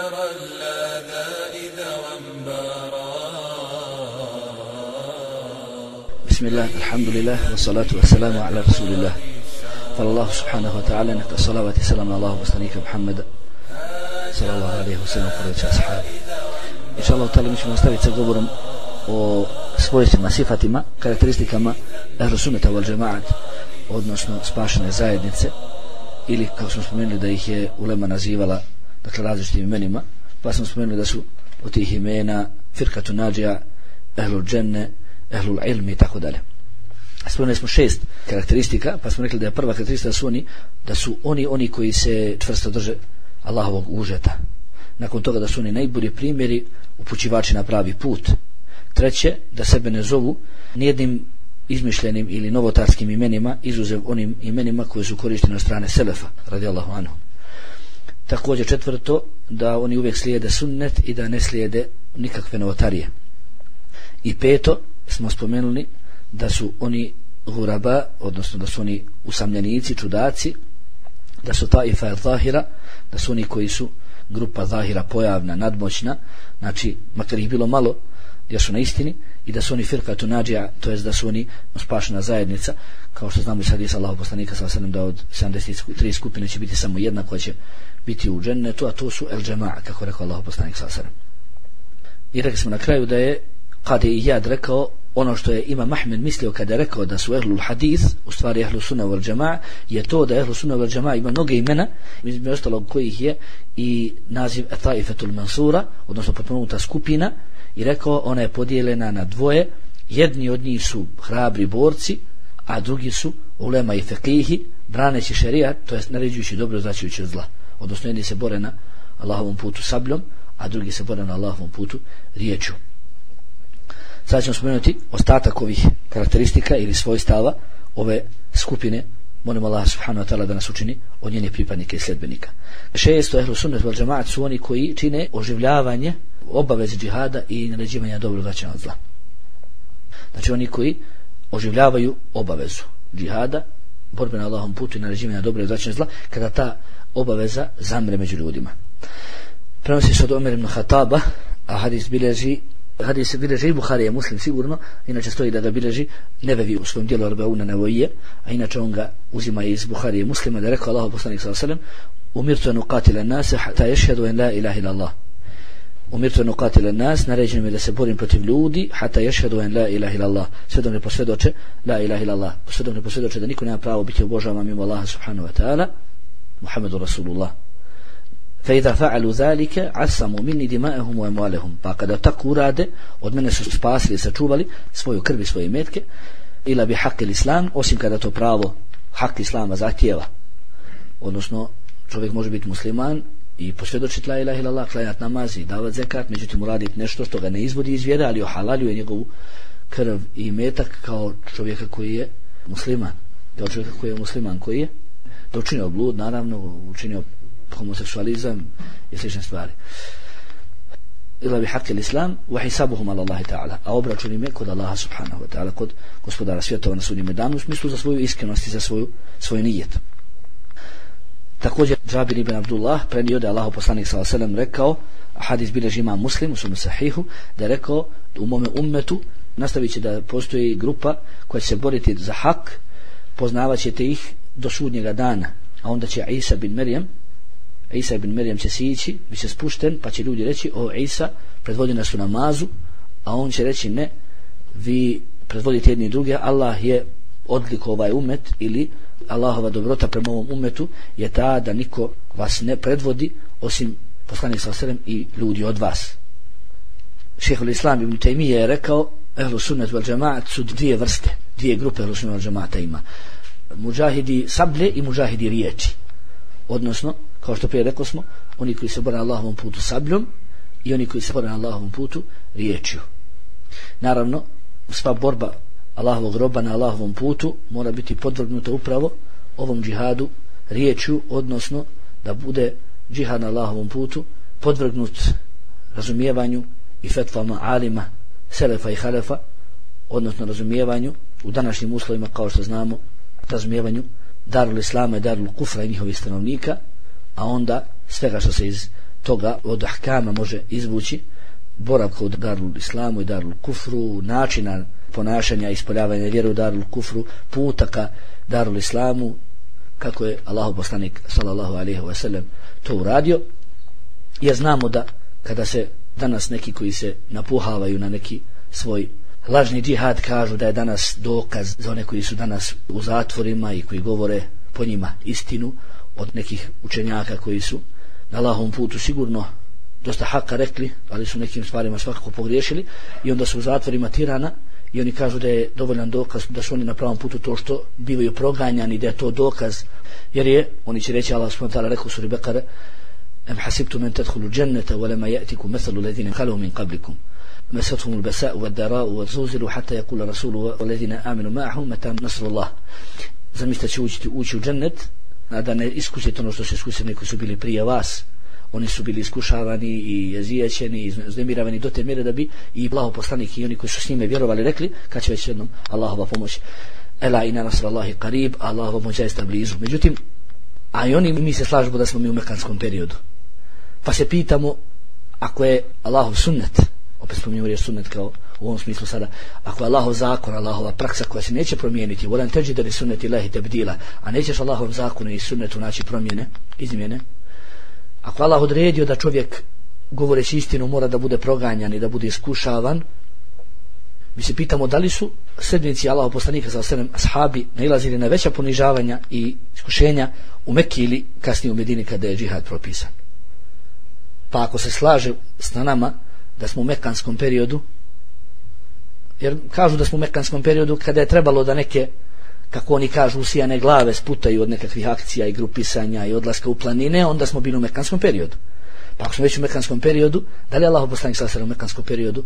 ترى اللذائذ وانبارا. بسم الله الحمد لله والصلاة والسلام على رسول الله. قال الله سبحانه وتعالى نك الصلاة والسلام على الله وصنيك محمد صلى الله عليه وسلم وقريش أصحابه. إن شاء الله تعالى ćemo nastaviti sa govorom o svojstvima, sifatima, karakteristikama ehlu sunneta wal džemaat, odnosno spašene zajednice, ili kao smo spomenuli da ih je ulema nazivala dakle različitim imenima, pa smo spomenuli da su od tih imena firkatu nađija, ehlul dženne, ehlul ilmi i tako dalje. Spomenuli smo 6 karakteristika, pa smo rekli da je prva karakteristika da su oni koji se čvrsto drže Allahovog užeta. Nakon toga da su oni najbolji primjeri upućivači na pravi put. Treće, da sebe ne zovu nijednim izmišljenim ili novotarskim imenima, izuzev onim imenima koje su korištene od strane selefa radijallahu anhu. Također četvrto, da oni uvijek slijede sunnet i da ne slijede nikakve novotarije. I peto, smo spomenuli da su oni guraba, odnosno da su oni usamljenici, čudaci, da su taifa zahira, da su oni koji su grupa zahira pojavna, nadmoćna, znači makar ih bilo malo, jer su na istini, i da su oni firkatu nađija, to jest da su oni spašena zajednica, kao što znamo iz hadisa Allahov poslanika sallallahu alejhi ve sellem da od 73 skupine će biti samo jedna koja će biti u džennetu, a to su el džema'a, kako rekao Allahov poslanik sallallahu alejhi ve sellem. I rekli smo na kraju da je Qadi Iyad rekao ono što je Imam Ahmed mislio kada je rekao da su ehlul hadis, u stvari ehlu sunna wal džema'a, je to da ehlu sunna wal džema'a ima mnoge imena, između ostalog kojih je i naziv Taifatul Mansura, odnosno potpomognuta skupina, i rekao ona je podijeljena na dvoje. Jedni od njih su hrabri borci, a drugi su ulema i fekihi, braneći šerijat, to jest naređujući dobro, odvraćajući od zla. Odnosno jedni se bore na Allahovom putu sabljom, a drugi se bore na Allahovom putu riječju. Sada ćemo spomenuti ostatak ovih karakteristika ili svojstava ove skupine. Molim Allah subhanahu wa ta'ala da nas učini od njenih pripadnika i sljedbenika. 6. ehlu sunnet wal džemaat su oni koji čine oživljavanje obaveze džihada i naređivanja dobrog, odvraćanja od zla. Znači oni koji oživljavaju obavezu džihada, borbe na Allahovom putu i naređivanja dobrog, odvraćanja od zla, kada ta obaveza zamre među ljudima. Prenosi se od Omer ibn Khattaba, a hadis bilježi Buharija, Muslim sigurno, inače stoji da ga bilježi Nevevi u svojom dijelu Arbauna Nevojije, a inače on ga uzima iz Buharije Muslima, da je rekao Allahov poslanik sallallahu alejhi ve sellem: umirtu an uqatila an-nas hatta yashhadu an la ilaha illa Allah. Umirtu an uqatila an-nas, naređeno mi da se borim protiv ljudi hatta yashhadu an la ilaha illa Allah, sve dok ne posvjedoče la ilaha illa Allah, sve dok ne posvjedoče da niko nema pravo biti obožavan mimo Allaha subhanahu wa ta'ala, Muhammedur Rasulullah. فإذا فعلوا ذلك عصموا مني دماءهم وأموالهم, pa kada tako urade od mene su spasili i sačuvali svoju krv i svoje imetke, ila bi hak islam, osim kada to pravo hak islama zahtijeva. Odnosno čovjek može biti musliman i posvjedočiti la ilaha illallah, klanjati namaz i davati zekat, međutim uraditi nešto što ga ne izvodi iz vjere, ali ohalaljuje njegovu krv i imetak kao čovjeka koji je musliman, koji je da učinio blud, naravno učinio homoseksualizam i slične stvari. Ila bi haqi islam wa hisabuhum ala Allah ta'ala, a obračun im je kod Allaha subhanahu wa ta'ala, kod gospodara svjetova na sudnjem danu, u smislu za svoju iskrenost i za svoj nijet. Također Džabir ibn Abdullah prenio da je Allahov poslanik sallallahu alejhi ve sellem rekao, a hadis bilježi Imam Muslim u svom sahihu, da je rekao u mome ummetu nastavit će da postoji grupa koja će se boriti za hak, poznavat ćete ih do sudnjega dana, a onda će Isa ibn Merjem će sići, bit će spušten, pa će ljudi reći: o Isa, predvodi nas u namazu, a on će reći: ne, vi predvodite jedni drugi, Allah je odlikao ovaj umet, ili Allahova dobrota prema ovom umetu je ta da niko vas ne predvodi osim poslanik sallallahu alejhi ve sellem i ljudi od vas. Šejhul Islam ibn Taymije je rekao: ehlu sunnet wal džemaat su dvije vrste, dvije grupe ehlu sunnet wal džemaata ima: muđahidi sablje i muđahidi riječi. Odnosno, kao što prije rekli smo, oni koji se bore na Allahovom putu sabljom i oni koji se bore na Allahovom putu riječju. Naravno, sva borba Allahovog roba na Allahovom putu mora biti podvrgnuta upravo ovom džihadu riječju, odnosno da bude džihad na Allahovom putu podvrgnut razumijevanju i fetvama alima, selefa i halefa, odnosno razumijevanju u današnjim uslovima, kao što znamo, razumijevanju Darul Islama i Darul Kufra i njihovih stanovnika, a onda svega što se iz toga od ahkama može izvući, boravka u Darul Islamu i Darul Kufru, načina ponašanja i ispoljavanja vjere u Darul Kufru, puta ka Darul Islamu, kako je Allahov poslanik sallallahu alejhi ve sellem to uradio. Jer znamo da kada se danas neki koji se napuhavaju na neki svoj lažni džihad kažu da je danas dokaz za one koji su danas u zatvorima i koji govore po njima istinu od nekih učenjaka koji su na Allahovom putu sigurno dosta haka rekli, ali su nekim stvarima svakako pogriješili i onda su u zatvorima Tirana i oni kažu da je dovoljan dokaz da su oni na pravom putu to što bivaju proganjani, da je to dokaz, jer je, oni će reći, Allah subhanahu wa ta'ala rekao u suri Bekare: Am hasibtum an tadkhulu al-jannata wa lam ya'tikum mathalu alladhina khalu min qablikum masatuhum al-basa'u wad-dara'u wa-zulzilu hatta yaqula rasulu walladhina amanu ma'ahu mata nasrullah. Zamislite će ući u džennet, a da ne iskusite ono što se iskusili koji su bili prije vas. Oni su bili iskušavani i jezijećeni i uznemiravani do te mjere da bi i Allahov poslanik i oni koji su s njime vjerovali rekli kad će već jednom Allahova pomoć. Ela inna nasrallahi qarib, Allahova pomoć je blizu. Međutim, a i oni mi se slažemo da smo mi u mekanskom periodu. Pa se pitamo, ako je Allahov sunnet, opet spominjemo riječ sunnet kao u ovom smislu sada, ako je Allahov zakon, Allahova praksa koja se neće promijeniti, volan teđide li sunneti Allahi tebdila, a nećeš Allahov zakonu i sunnetu naći promjene, izmjene, ako Allah odredio da čovjek govoreći istinu mora da bude proganjan i da bude iskušavan, mi se pitamo da li su sledbenici Allahov poslanika sallallahu alejhi ve sellem ashabi nailazili na veća ponižavanja i iskušenja u Mekki ili kasnije u Medini kada je džihad propisan. Pa ako se slaže s nama da smo u mekanskom periodu, jer kažu da smo u mekanskom periodu kada je trebalo da neke, kako oni kažu, usijane glave sputaju od nekakvih akcija i grupisanja i odlaska u planine, onda smo bili u mekanskom periodu. Pa ako smo već u mekanskom periodu, da li je Allahov poslanik sallallahu alejhi ve sellem u mekanskom periodu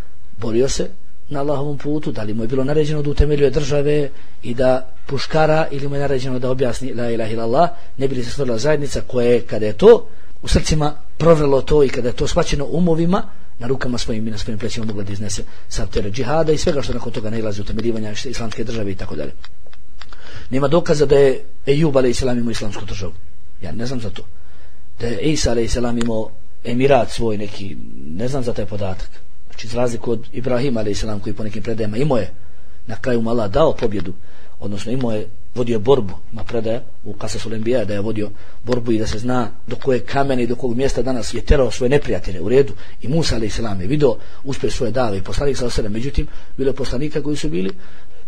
borio se na Allahovom putu, da li mu je bilo naređeno da utemeljuje države i da puškara, ili mu je naređeno da objasni la ilaha illallah, ne bi li se stvorila zajednica koja je, kada je to u srcima provrelo to i kada je to shvaćeno umovima, na rukama svojim i na svojim plećima mogla da iznese sav teret džihada i svega što nakon toga nailazi utemeljivanja islamske države i tako dalje. Nema dokaza da je Ejub a.s. imao islamsku državu. Ja ne znam za to. Da je Isa a.s. imao emirat svoj neki, ne znam za taj podatak. Znači, za razliku od Ibrahima a.s. koji po nekim predajama imao je, na kraju mu Allah dao pobjedu, odnosno imao je, vodio borbu, ima predaja u Qasasul Anbiya da je vodio borbu i da se zna do koje kamene i do kojeg mjesta danas je terao svoje neprijatelje u redu. I Musa a.s. je vidio uspjeh svoje dave i poslanik sallallahu alejhi ve sellem, međutim bilo je poslanika koji su bili,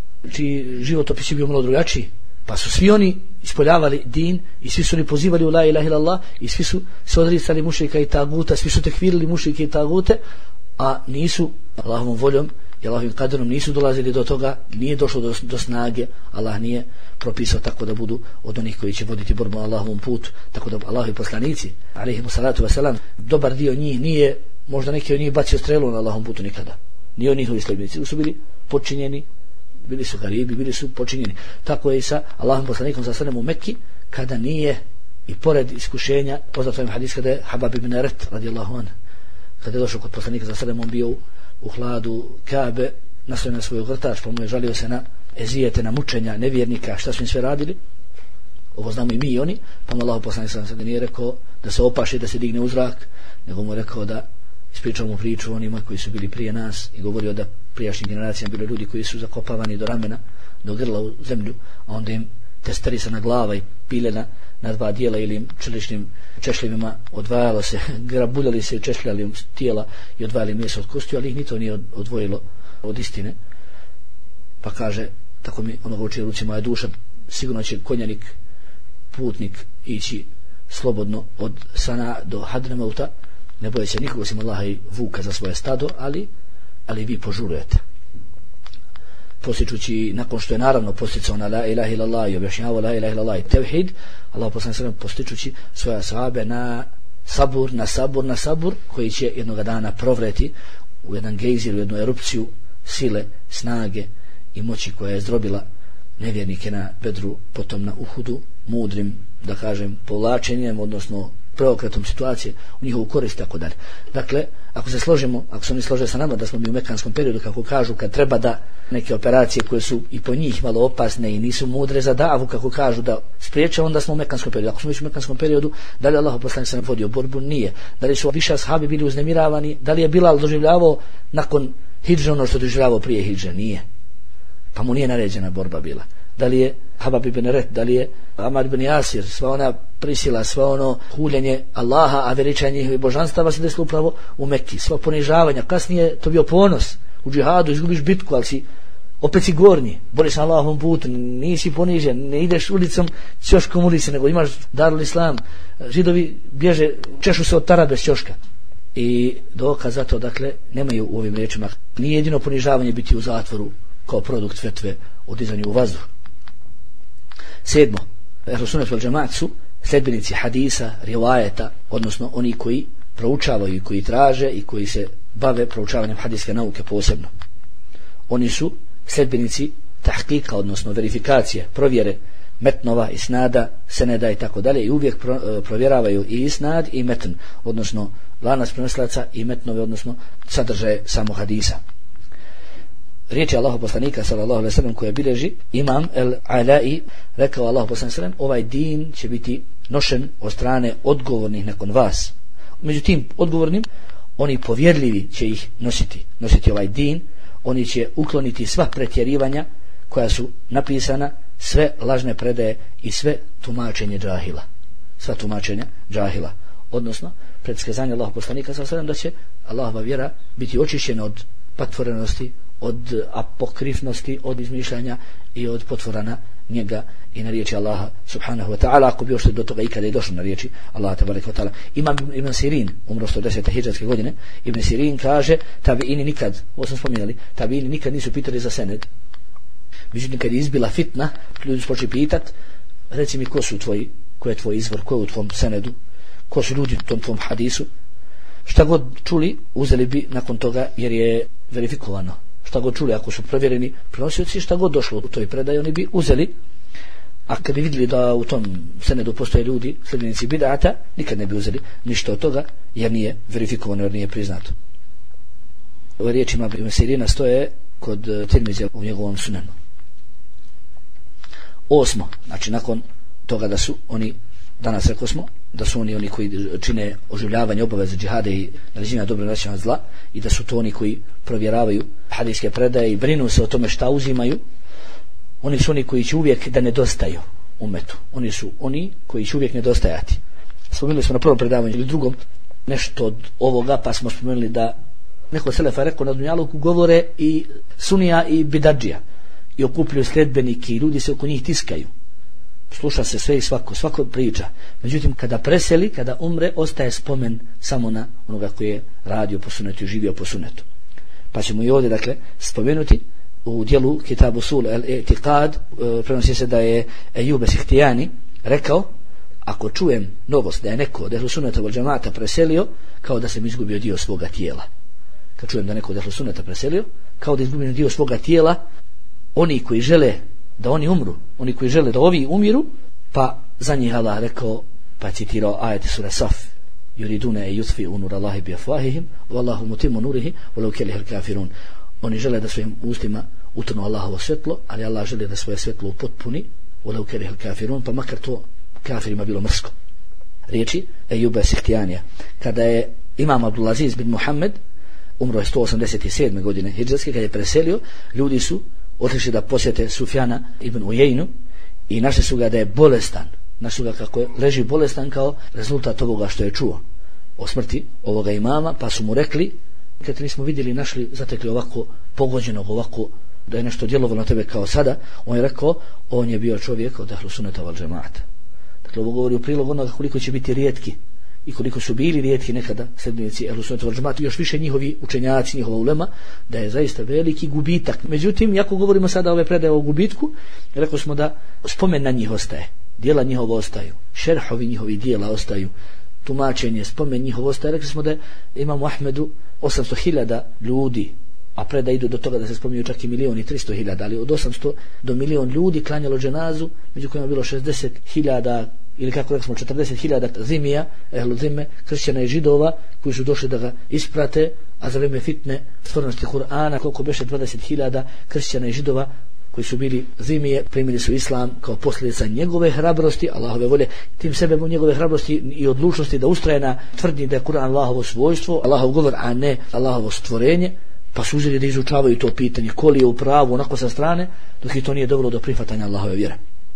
čiji životopis je bio malo drugačiji, pa su svi oni ispoljavali din i svi su oni pozivali u la ilaha illallah i svi su se odricali mušrika i taguta, svi su tekfirili mušrike i tagute, a nisu Allahovom voljom i Allahovim kaderom nisu dolazili do toga, nije došlo do snage, Allah nije propisao tako da budu od onih koji će voditi borbu na Allahovom putu, tako da Allahovi poslanici alejhimu salatu vesselam, dobar dio njih nije, možda neki od njih bacio strelu na Allahovom putu nikada, nije oni njihovi sledbenici, su bili podčinjeni, bili su garibi, bili su počinjeni. Tako je i sa Allahom poslanikom sallallahu alejhi ve sellem u Mekki, kada nije, i pored iskušenja, poznato je hadis kada je Habab ibn Aret radijallahu anhu, kada je došao kod poslanika sallallahu alejhi ve sellem, on bio u hladu Kabe, naslonjen na svoj ogrtač, pa mu je žalio se na ezijete, na mučenja nevjernika, šta su im sve radili, ovo znamo i mi i oni, pa mu Allah poslanik sallallahu alejhi ve sellem nije rekao da se opaši, da se digne u zrak, nego mu je rekao da ispričao mu priču onima koji su bili prije nas i govorio da prijašnjim generacijama bilo ljudi koji su zakopavani do ramena, do grla u zemlju, a onda im testerisana glava i piljena na dva dijela ili im čeličnim češljivima odvajalo se, grabuljali se i češljali im tijela i odvajali meso od kostiju, ali ih ni to nije odvojilo od istine. Pa kaže, tako mi onoga uči ruci moja duša, sigurno će konjanik, putnik ići slobodno od Sana do Hadramauta, ne boje se nikoga osim Allaha i vuka za svoje stado, ali vi požurujete. Postičući, nakon što je naravno posticao na la ilaha illallah i objašnjavao la ilaha illallah i tevhid, Allah poslanik sallallahu alejhi ve sellem postičući svoje ashabe na sabur, koji će jednoga dana provreti u jedan gejzir, u jednu erupciju sile, snage i moći koja je zdrobila nevjernike na Bedru, potom na Uhudu, mudrim, da kažem, povlačenjem, odnosno preokretom situacije u njihovu korist i tako dalje. Dakle, ako se složimo, ako se oni slože sa nama da smo mi u mekanskom periodu, kako kažu, kad treba da neke operacije koje su i po njih malo opasne i nisu mudre za davu, kako kažu, da spriječe, onda smo u mekanskom periodu. Ako smo već u mekanskom periodu, da li Allah poslanik se vodio borbu? Nije. Da li su više ashabi bili uznemiravani? Da li je Bilal doživljavao nakon hidže ono što doživljavao prije hidže? Nije. Pa mu nije naređena borba bila. Da li je Habab ibn Ret, da li je Amar ibn Jasir, sva ona prisila, sva ono huljenje Allaha, a veličanje njihovih božanstava se desilo upravo u Mekki. Sva ponižavanja, kasnije to bio ponos. U džihadu izgubiš bitku, ali opet si gornji, boriš na Allahovom putu, nisi ponižen, ne ideš ulicom ćoškom ulici, nego imaš Darul Islam. Židovi bježe, češu se od tara bez ćoška. I dokaz za to, dakle, nemaju u ovim riječima. Nije jedino ponižavanje biti u zatvoru kao produkt fetve o dizanju u vazduh. 7. Ehlu sunnet vel džemaat su sledbenici hadisa, rivajeta, odnosno oni koji proučavaju i koji traže i koji se bave proučavanjem hadijske nauke posebno. Oni su sledbenici tahkika, odnosno verifikacije, provjere metnova, isnada, seneda i tako dalje, i uvijek provjeravaju i isnad i metn, odnosno lanac prenosilaca, i metnove, odnosno sadržaje samog hadisa. Riječi Allahu poslanika sallallahu alejhi ve sellem koje bilježi Imam el-Alai, rekao Allahu poslanik sallallahu alejhi ve sellem: ovaj din će biti nošen od strane odgovornih nakon vas. Međutim, odgovornim, oni povjerljivi će ih nositi ovaj din. Oni će ukloniti sva pretjerivanja koja su napisana, sve lažne predaje i sve tumačenje džahila. Sva tumačenja džahila. Odnosno, predskazanje Allahu poslanika sallallahu alejhi ve sellem da će Allahova vjera biti očišćena od patvorenosti, od apokrifnosti, od izmišljanja i od potvora na njega i na riječi Allaha subhanahu wa ta'ala, ako bi još do toga ikada je došlo na riječi Allaha tabaraka wa ta'ala. Imam Ibn Sirin, umro 110. hidžratske godine, Ibn Sirin kaže, tabiini nikad, ovo sam spominjali, tabiini nikad nisu pitali za sened. Međutim, kad je izbila fitna, ljudi su počeli pitat, reci mi ko su tvoji, ko je tvoj izvor, ko je u tvom senedu, ko su ljudi u tom tvom hadisu. Šta god čuli, uzeli bi nakon toga, jer je verifikovano. Šta god čuli, ako su provjereni prenosioci, šta god došlo u toj predaji, oni bi uzeli. A kad bi vidjeli da u tom senedu postoje ljudi, sljedbenici bid'ata, nikad ne bi uzeli ništa od toga, jer nije verifikovano, jer nije priznato. Ove riječima Ibn Sirina stoje kod Tirmizija u njegovom sunanu. 8. Znači, nakon toga da su oni, danas rekli smo, da su oni koji čine oživljavanje obaveze džihada i naređivanja dobro naređivanja zla, i da su to oni koji provjeravaju hadijske predaje i brinu se o tome šta uzimaju. Oni su oni koji će uvijek da nedostaju umetu. Oni su oni koji će uvijek nedostajati. Spomenuli smo na prvom predavanju ili drugom nešto od ovoga, pa smo spomenuli da neko selefa rekao na dunjaluku govore i sunija i bidadžija i okupljuju sledbenike i ljudi se oko njih tiskaju. Sluša se sve i svako priča. Međutim, kada preseli, kada umre, ostaje spomen samo na onoga koji je radio po sunetu i živio po sunetu. Pa ćemo i ovdje, dakle, spomenuti u dijelu Kitab Usul al-I'tiqad, prenosi se da je Ejub Sihtijani rekao: ako čujem novost da je neko od ehlu sunneta vel džemata preselio, kao da sam izgubio dio svoga tijela. Kad čujem da neko od ehlu sunneta preselio, kao da izgubio dio svoga tijela. Oni koji žele da oni umru, oni koji žele da ovi umiru, pa za njih Allah rekao, pa citirao ajete sura Saf: yuriduna an yutfi'u nur Allahi bi afwahihim wallahu mutimmu nurihi walau kariha al-kafirun. Oni žele da svojim ustima utrnu Allahovo svjetlo, ali Allah želi da svoje svjetlo upotpuni, walau kariha al-kafirun, pa makar to kafirima bilo mrsko. Riječi Ejuba Sihtijanija. Kada je imam Abdulaziz bin Muhammed umro je 187. godine hidžretske, kada je preselio, ljudi su otišli da posjete Sufjana ibn Ujejnu i našli su ga da je bolestan, našli su ga kako leži bolestan kao rezultat ovoga što je čuo o smrti ovoga imama, pa su mu rekli, kad nismo vidjeli, našli, zatekli ovako pogođenog, ovako da je nešto djelovalo na tebe kao sada. On je rekao, on je bio čovjek od ehlu sunneta vel džemaata. Dakle, ovo govori u prilog onoga koliko će biti rijetki i koliko su bili rijetki nekada sledbenici ehlu sunneta vel džemaata, još više njihovi učenjaci, njihova ulema, da je zaista veliki gubitak. Međutim, ako govorimo sada ove predaje o gubitku, rekli smo da spomen na njih ostaje, djela njihova ostaju, šerhovi njihovi djela ostaju, tumačenje, spomen njihov ostaje. Rekli smo da imamo Ahmedu 800.000 ljudi, a predaje idu do toga da se spominju čak i 1.300.000, ali od 800 do 1.000.000 ljudi klanjalo dženazu, među kojima je bilo 60.000 ili kako rekli smo 40.000 zimija, ehlu zime, kršćana i židova koji su došli da ga isprate, a za vrijeme fitne stvornosti Kur'ana koliko beše 20.000 kršćana i židova koji su bili zimije, primili su islam kao posljedica njegove hrabrosti, Allahove volje, tim sebebom njegove hrabrosti i odlučnosti da ustraje na tvrdnji da je Kur'an Allahovo svojstvo, Allahov govor, a ne Allahovo stvorenje, pa su uzeli da izučavaju to pitanje, ko li je u pravu onako sa strane, dok i to nije dovelo do prihvatanja Allahove vjere.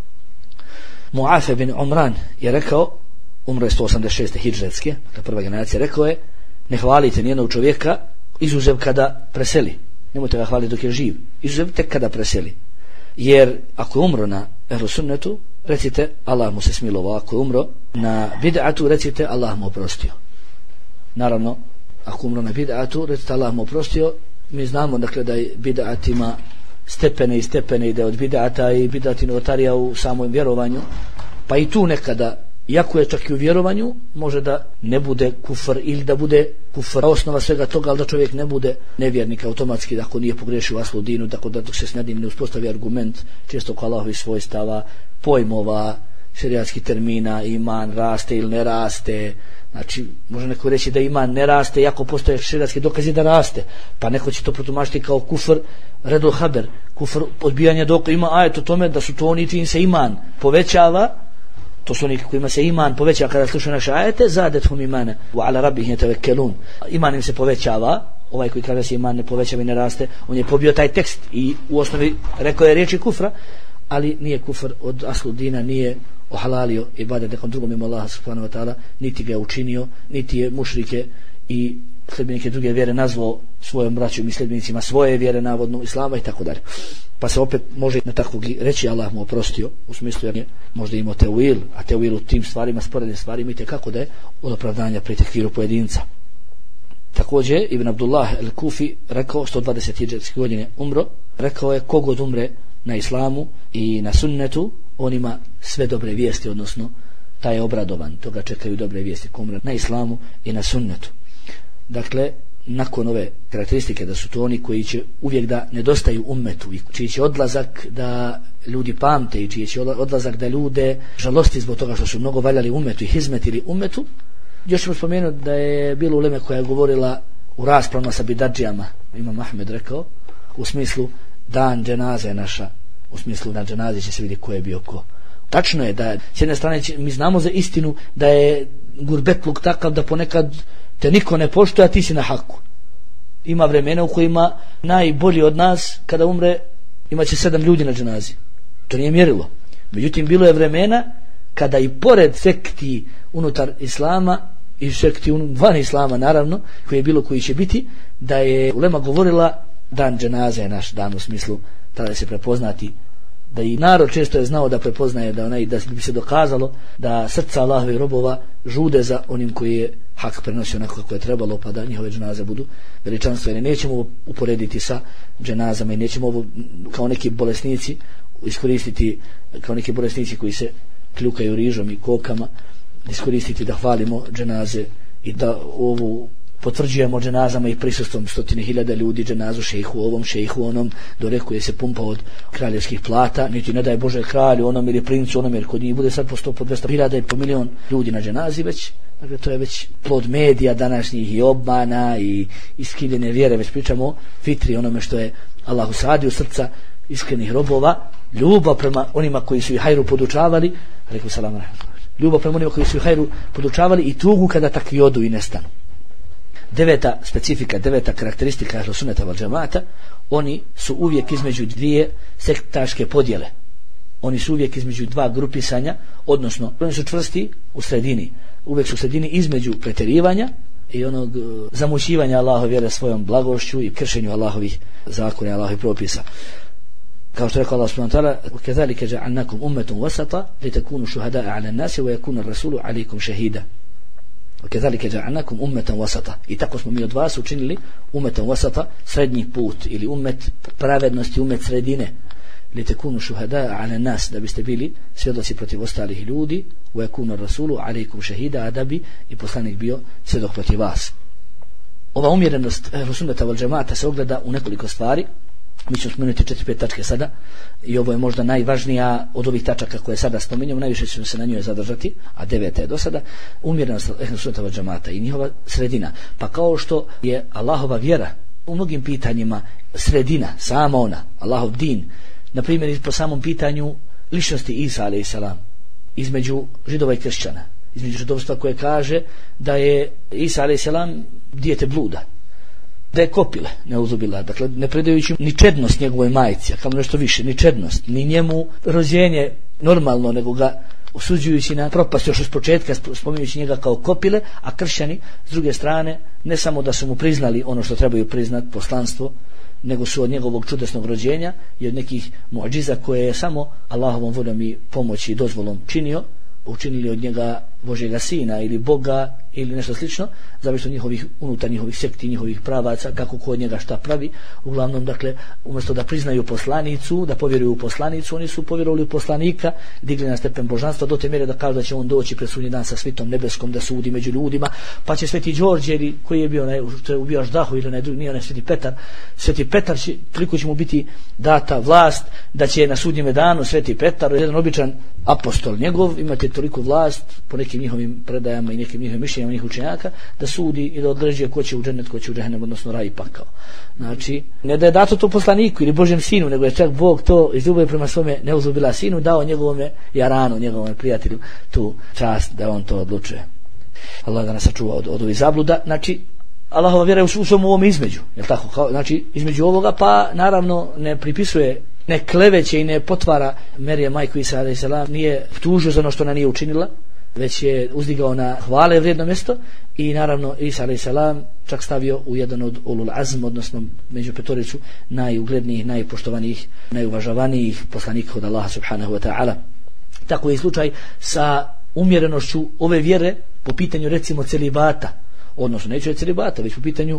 Mu'afe bin Umran je rekao, umro je 186. hidžretske, ta prva generacija, rekao je, ne hvalite nijednog čovjeka izuzev kada preseli, nemojte ga hvaliti dok je živ, izuzev tek kada preseli, jer ako je umro na ehlu sunnetu, recite Allah mu se smilovao, ako je umro na bid'atu, recite Allah mu oprostio. Naravno, ako umro na bid'atu, recite Allah mu oprostio. Mi znamo dakle da je bid'at ima stepene i stepene, i da je od bid'ata i bid'ati novotarija u samom vjerovanju, pa i tu nekada, iako je čak i u vjerovanju, može da ne bude kufr ili da bude kufr osnova svega toga, ali da čovjek ne bude nevjernik automatski ako nije pogrešio aslu dinu, tako da dok se s nedim ne uspostavi argument često oko Allahovih svojstava, pojmova, šerijatskih termina, iman raste ili ne raste. Znači, može neko reći da iman ne raste, iako postoje šerijatski dokazi da raste, pa neko će to protumačiti kao kufr redul haber, kufr odbijanja dokaza. Ima ajet o tome da su to oni čim se iman povećava, to su oni kojima se iman povećava kada slušaju naše ajete, zadethum imane wa ala rabbihim yatawakkalun. Iman im se povećava, ovaj koji kaže se iman ne povećava i ne raste, on je pobio taj tekst i u osnovi rekao je riječi kufra, ali nije kufr od aslu dina, nije ohalalio ibadet nekom drugom mimo Allaha subhanahu wa ta'ala, niti ga je učinio, niti je mušrike i sljedbenike druge vjere nazvao svojom braćom i sljedbenicima svoje vjere, navodno islama i tako dalje. Pa se opet može na takvog reći Allah mu oprostio, u smislu jer je možda imao teuil, a teuil u tim stvarima, sporednim stvarima, i kako da je od opravdanja pri tekfiru pojedinca. Također Ibn Abdullah el-Kufi rekao, 120 hidžretske godine umro, rekao je kogod umre na islamu i na sunnetu, on ima sve dobre vijesti, odnosno taj je obradovan, toga čekaju dobre vijesti, ko umre na islamu i na sunnetu. Dakle, nakon ove karakteristike da su to oni koji će uvijek da nedostaju ummetu i čiji će odlazak da ljudi pamte i čiji će odlazak da ljude žalosti zbog toga što su mnogo valjali ummetu i hizmetili ummetu. Još ćemo spomenuti da je bilo uleme koja je govorila u raspravama sa bidadžijama, Imam Ahmed rekao, u smislu dan dženaze naša, u smislu na dženazi će se vidjeti ko je bio ko. Tačno je da s jedne strane mi znamo za istinu da je gurbetluk takav da ponekad te niko ne poštuje, a ti si na haku. Ima vremena u kojima najbolji od nas kada umre imaće 7 ljudi na dženazi. To nije mjerilo. Međutim, bilo je vremena kada i pored sekti unutar islama i sekti van islama naravno, koji je bilo, koji će biti, da je ulema govorila dan dženaze je naš dan, u smislu tada se prepoznati, da i narod često je znao da prepoznaje da bi se dokazalo da srca Allahovih robova žude za onim koji je hak prenosio onako kako je trebalo, pa da njihove dženaze budu veličanstvene. Nećemo ovo uporediti sa dženazama i nećemo ovo kao neki bolesnici iskoristiti, kao neki bolesnici koji se kljukaju rižom i kokama, iskoristiti da hvalimo dženaze i da ovu potvrđujemo dženazama i prisustvom 100.000 ljudi, dženazu šejhu ovom, šejhu onom, dorekuje se pumpa od kraljevskih plata, niti ne daj Bože kralju onom ili princu onom, jer kod njih bude sad po 100, po 200.000 i po milion ljudi na dženazi već. Dakle, to je već plod medija današnjih i obmana i iskivljene vjere, već pričamo o fitri, onome što je Allah usadio srca iskrenih robova, ljubav prema onima koji su i hajru podučavali, alejkum selam, ljubav prema onima koji su i hajru podučavali i tugu kada takvi odu i nestanu. Deveta specifika, deveta karakteristika ehlu sunneta vel džemata, oni su uvijek između dvije sektaške podjele. Oni su uvijek između dva grupisanja, odnosno oni su čvrsti u sredini, uvijek su u sredini između pretjerivanja i onog zamućivanja Allahove vjere svojom blagošću i kršenju Allahovih zakona i Allahovih propisa. Kao što rekao Allah subhanahu wa ta'ala, وَكَذَلِكَ جَعَلْنَاكُمْ أُمَّةً وَسَطًا لِتَكُونُوا شُهَدَاءَ عَلَى النَّاسِ وَيَكُونَ الرَّسُولُ عَلَيْكُمْ شَهِيدًا. وَكَذَلِكَ جَعَلْنَاكُمْ أُمَّةً وَسَطًا. I tako smo mi od vas učinili umetan wasata, srednji put ili umet pravednosti, umet sredine. لِتَكُونُوا شُهَدَاءَ عَلَى النَّاسِ, da biste bili svjedoci protiv ostalih ljudi, وَيَكُونَ الرَّسُولُ عَلَيْكُمْ شَهِيدًا, a da bi i poslanik bio svjedok protiv vas. Ova umjerenost ehlu sunneta vel džemata se ogleda u nekoliko stvari. Mi ćemo spomenuti 4-5 tačke sada i ovo je možda najvažnija od ovih tačaka koje sada spominjamo, najviše ćemo se na njoj zadržati, a 9. je do sada, umjerenost ehlu sunneta vel džemata i njihova sredina. Pa kao što je Allahova vjera u mnogim pitanjima sredina, sama ona, Allahov din, na primjer po samom pitanju ličnosti Isa a.s. između židova i kršćana, između židovstva koje kaže da je Isa a.s. dijete bluda, da je kopile, neuzubila, dakle ne predajući ni čednost njegovoj majci, a kao nešto više, ni čednost, ni njemu rođenje normalno, nego ga osuđujući na propast još od početka, spominjući njega kao kopile, a kršćani s druge strane ne samo da su mu priznali ono što trebaju priznati, poslanstvo, nego su od njegovog čudesnog rođenja i od nekih muadžiza koje je samo Allahovom voljom i pomoći i dozvolom činio, učinili od njega Božjega sina ili Boga ili nešto slično, zavisno njihovih unutar njihovih sekti, njihovih pravaca, kako ko od njega šta pravi. Uglavnom, dakle, umjesto da priznaju poslanicu, da povjeruju u poslanicu, oni su povjerovali u poslanika, digli na stepen božanstva do te mjere da kažu da će on doći pred sudnji dan sa svitom nebeskom da sudi među ljudima, pa će Sveti Đorđe ili koji je bio ubio Ždahu ili drugi, nije onaj Sveti Petar će, toliko će mu biti data vlast da će na sudnjem danu Sveti Petar, jedan običan apostol njegov, imate toliko vlast po nekim njihovim predajama i nekim njihovim mišljenjama njih učenjaka da sudi i da određuje ko će u džennet, ko će u džehennem, odnosno raj i pakao. Znači, ne da je dato to poslaniku ili Božjem sinu, nego je čak Bog to iz ljubavi prema svome neuzubila sinu dao njegovome jaranu, njegovome prijatelju tu čast da on to odlučuje. Allah da nas sačuva od ovih zabluda. Znači, Allahova vjera je u svom ovom između, jel tako? Znači, između ovoga, pa naravno ne pripisuje, ne kleveće i ne potvara Merije majku Isa a.s. nije tužio za ono što ona nije učinila, već je uzdigao na hvale vrijedno mjesto i naravno Isa a.s. čak stavio u jedan od ulul azm, odnosno među petoricu najuglednijih, najpoštovanijih, najuvažavanijih poslanika od Allaha subhanahu wa ta'ala. Tako je slučaj sa umjerenošću ove vjere po pitanju recimo celibata, odnosno neću je celibata, već po pitanju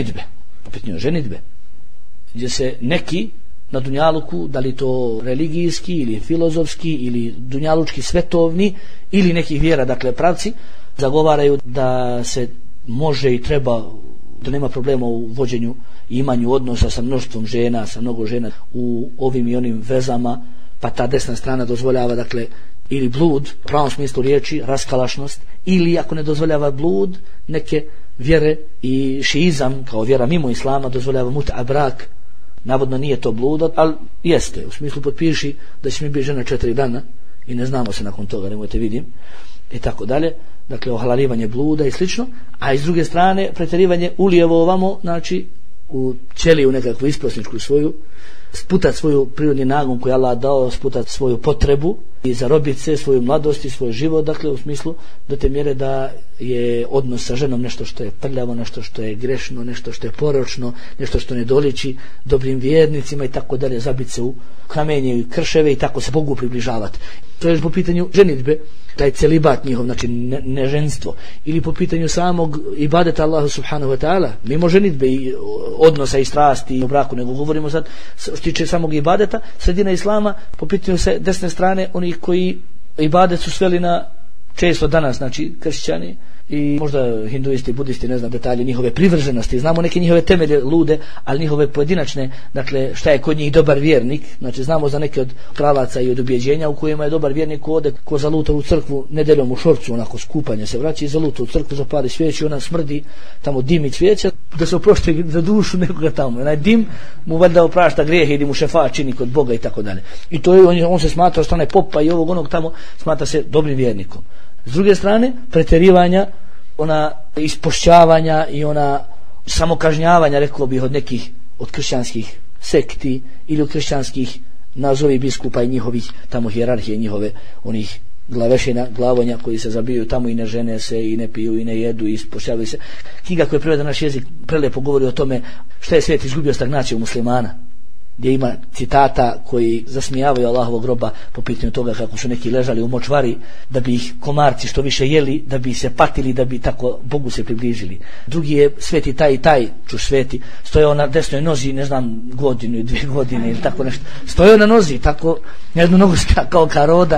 ženidbe, gdje se neki na dunjaluku, da li to religijski ili filozofski ili dunjalučki svetovni ili nekih vjera, dakle pravci, zagovaraju da se može i treba, da nema problema u vođenju i imanju odnosa sa mnoštvom žena, sa mnogo žena u ovim i onim vezama, pa ta desna strana dozvoljava, dakle, ili blud, u pravom smislu riječi, raskalašnost, ili ako ne dozvoljava blud, neke vjere i šiizam, kao vjera mimo islama, dozvoljava mut'a brak. Navodno nije to blud, ali jeste, u smislu potpiši da će mi biti žena 4 dana i ne znamo se nakon toga, nemojte vidim, i tako dalje. Dakle, ohalalivanje bluda i slično, a iz druge strane pretjerivanje ulijevo ovamo, znači u ćeliju nekakvu isprosničku svoju, sputat svoju prirodni nagon koji je Allah dao, sputat svoju potrebu i zarobiti se, svoju mladost i svoj život, dakle u smislu do te mjere da je odnos sa ženom nešto što je prljavo, nešto što je grešno, nešto što je poročno, nešto što ne doliči dobrim vjernicima i tako dalje, zabiti se u kamenje i krševe i tako se Bogu približavati. To je po pitanju ženidbe, taj celibat njihov, znači neženstvo, ili po pitanju samog ibadeta Allahu subhanahu wa ta'ala, mimo ženidbe i odnosa i strasti i u braku, nego govorimo sad što tiče samog ibadeta, sredina islama po pitanju se desne strane onih koji ibadet su sveli na često danas, znači kršćani i možda hinduisti, budisti, ne znam detalje njihove privrženosti, znamo neke njihove temelje lude, ali njihove pojedinačne, dakle šta je kod njih dobar vjernik, znači znamo za neke od pravaca i od ubjeđenja u kojima je dobar vjernik ko ode, ko zaluta u crkvu nedeljom u šorcu, onako skupanje se vraća i zaluta u crkvu, zapali svijeću, ona smrdi, tamo dimi cvijeća, da se oprošti za dušu nekoga tamo, onaj dim mu valjda oprašta grijehe ili mu šefa čini kod Boga i tako dalje. I to je, on se smatra od strane popa i ovog onog tamo, smatra se dobrim vjernikom. S druge strane, pretjerivanja, ona ispošćavanja i ona samokažnjavanja, rekao bih, od nekih od kršćanskih sekti ili od kršćanskih nazovi biskupa i njihovih tamo hijerarhije, njihove onih glavešina, glavonja koji se zabiju tamo i ne žene se i ne piju i ne jedu i ispošćavaju se. Knjiga koja je preveda naš jezik prelepo govori o tome šta je svijet izgubio stagnaciju muslimana, gdje ima citata koji zasmijavaju Allahovog groba po pitanju toga kako su neki ležali u močvari da bi ih komarci što više jeli, da bi se patili, da bi tako Bogu se približili. Drugi je sveti taj i taj, čuš sveti, stojao na desnoj nozi, ne znam, godinu i 2 godine ili tako nešto, stojao na nozi, tako jednu nogu kao karoda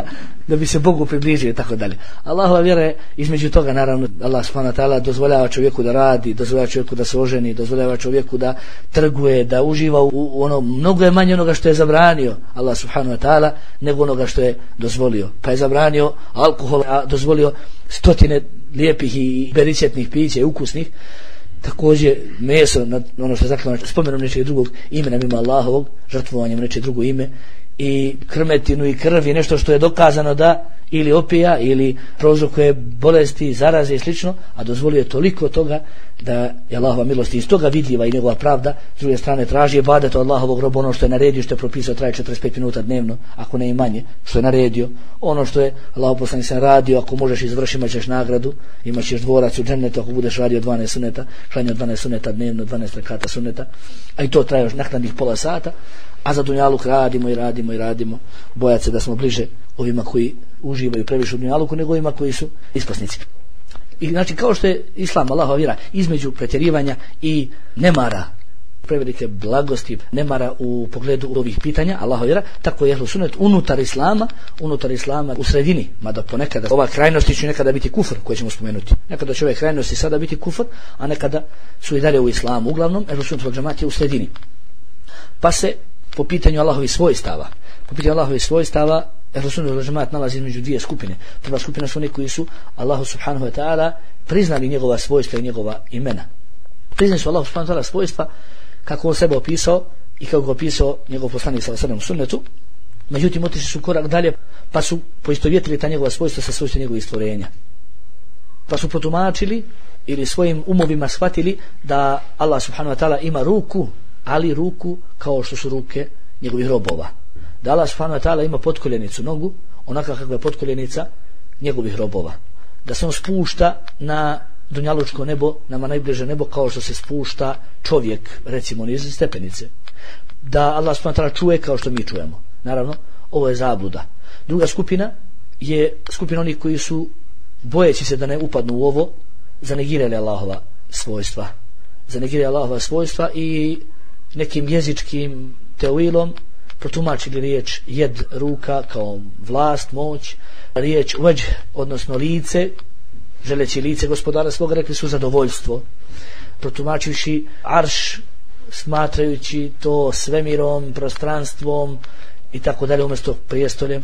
da bi se Bogu približio i tako dalje. Allahova vjera je između toga, naravno, Allah subhanahu wa ta'ala dozvoljava čovjeku da radi, dozvoljava čovjeku da se oženi, dozvoljava čovjeku da trguje, da uživa u ono, mnogo je manje onoga što je zabranio Allah subhanahu wa ta'ala nego onoga što je dozvolio. Pa je zabranio alkohol, a dozvolio stotine lijepih i beričetnih pića i ukusnih. Također meso, ono što je zaklano spomenom nečeg drugog imena mimo Allahovog, žrtvovanjem nečeg drugo ime, i krmetinu i krv je nešto što je dokazano da ili opija ili prouzrokuje bolesti, zaraze i slično, a dozvolio je toliko toga da je Allahova milost iz toga vidljiva i njegova pravda. S druge strane traži ibadet od Allahovog roba, ono što je naredio, što je propisao, traje 45 minuta dnevno, ako ne i manje, što je naredio. Ono što je Allahov poslanik sam radio, ako možeš izvršiti, imat ćeš nagradu, imat ćeš dvorac u džennetu ako budeš radio 12 suneta, klanjao 12 suneta dnevno, 12 rekata suneta, a i to traje još naknadnih pola sata. A za dunjaluk radimo, bojati se da smo bliže ovima koji uživaju previše u dunjaluku nego ovima koji su ispasnici. I znači, kao što je islam, Allahova vjera, između pretjerivanja i nemara, prevelike blagosti, nemara u pogledu ovih pitanja, Allahova vjera, tako je ehlu sunnet unutar islama u sredini, mada ponekada ova krajnosti će nekada biti kufr, koje ćemo spomenuti. Nekada će ove krajnosti sada biti kufr, a nekada su i dalje u islamu. Uglavnom, ehlu sunnet wal džemat je u sredini. Pa se po pitanju Allahovih svojstava ehlu sunnet wal džemat nalazi između dvije skupine. Prva skupina su oni koji su Allahu subhanahu wa ta'ala priznali njegova svojstva i njegova imena. Priznali su Allahu subhanahu wa ta'ala svojstva kako on sebe opisao i kako ga opisao njegov poslanik sallallahu alejhi ve sellem sunnetu. Međutim, otišli su korak dalje pa su poistovjetili ta njegova svojstva sa svojstvom njegovih stvorenja. Pa su protumačili ili svojim umovima shvatili da Allah subhanahu wa ta'ala ima ruku, ali ruku kao što su ruke njegovih robova. Da Allah subhanahu wa ta'ala ima potkoljenicu, nogu, onaka kakva je potkoljenica njegovih robova. Da se on spušta na dunjalučko nebo, nama najbliže nebo, kao što se spušta čovjek, recimo, niz stepenice. Da Allah subhanahu wa ta'ala čuje kao što mi čujemo. Naravno, ovo je zabluda. Druga skupina je skupina onih koji su, bojeći se da ne upadnu u ovo, zanegirali Allahova svojstva i nekim jezičkim teoilom protumačili riječ jed, ruka, kao vlast, moć, riječ vajh, odnosno lice, želeći lice gospodara svoga, rekli su zadovoljstvo, protumačivši arš, smatrajući to svemirom, prostranstvom i tako dalje, umjesto prijestoljem,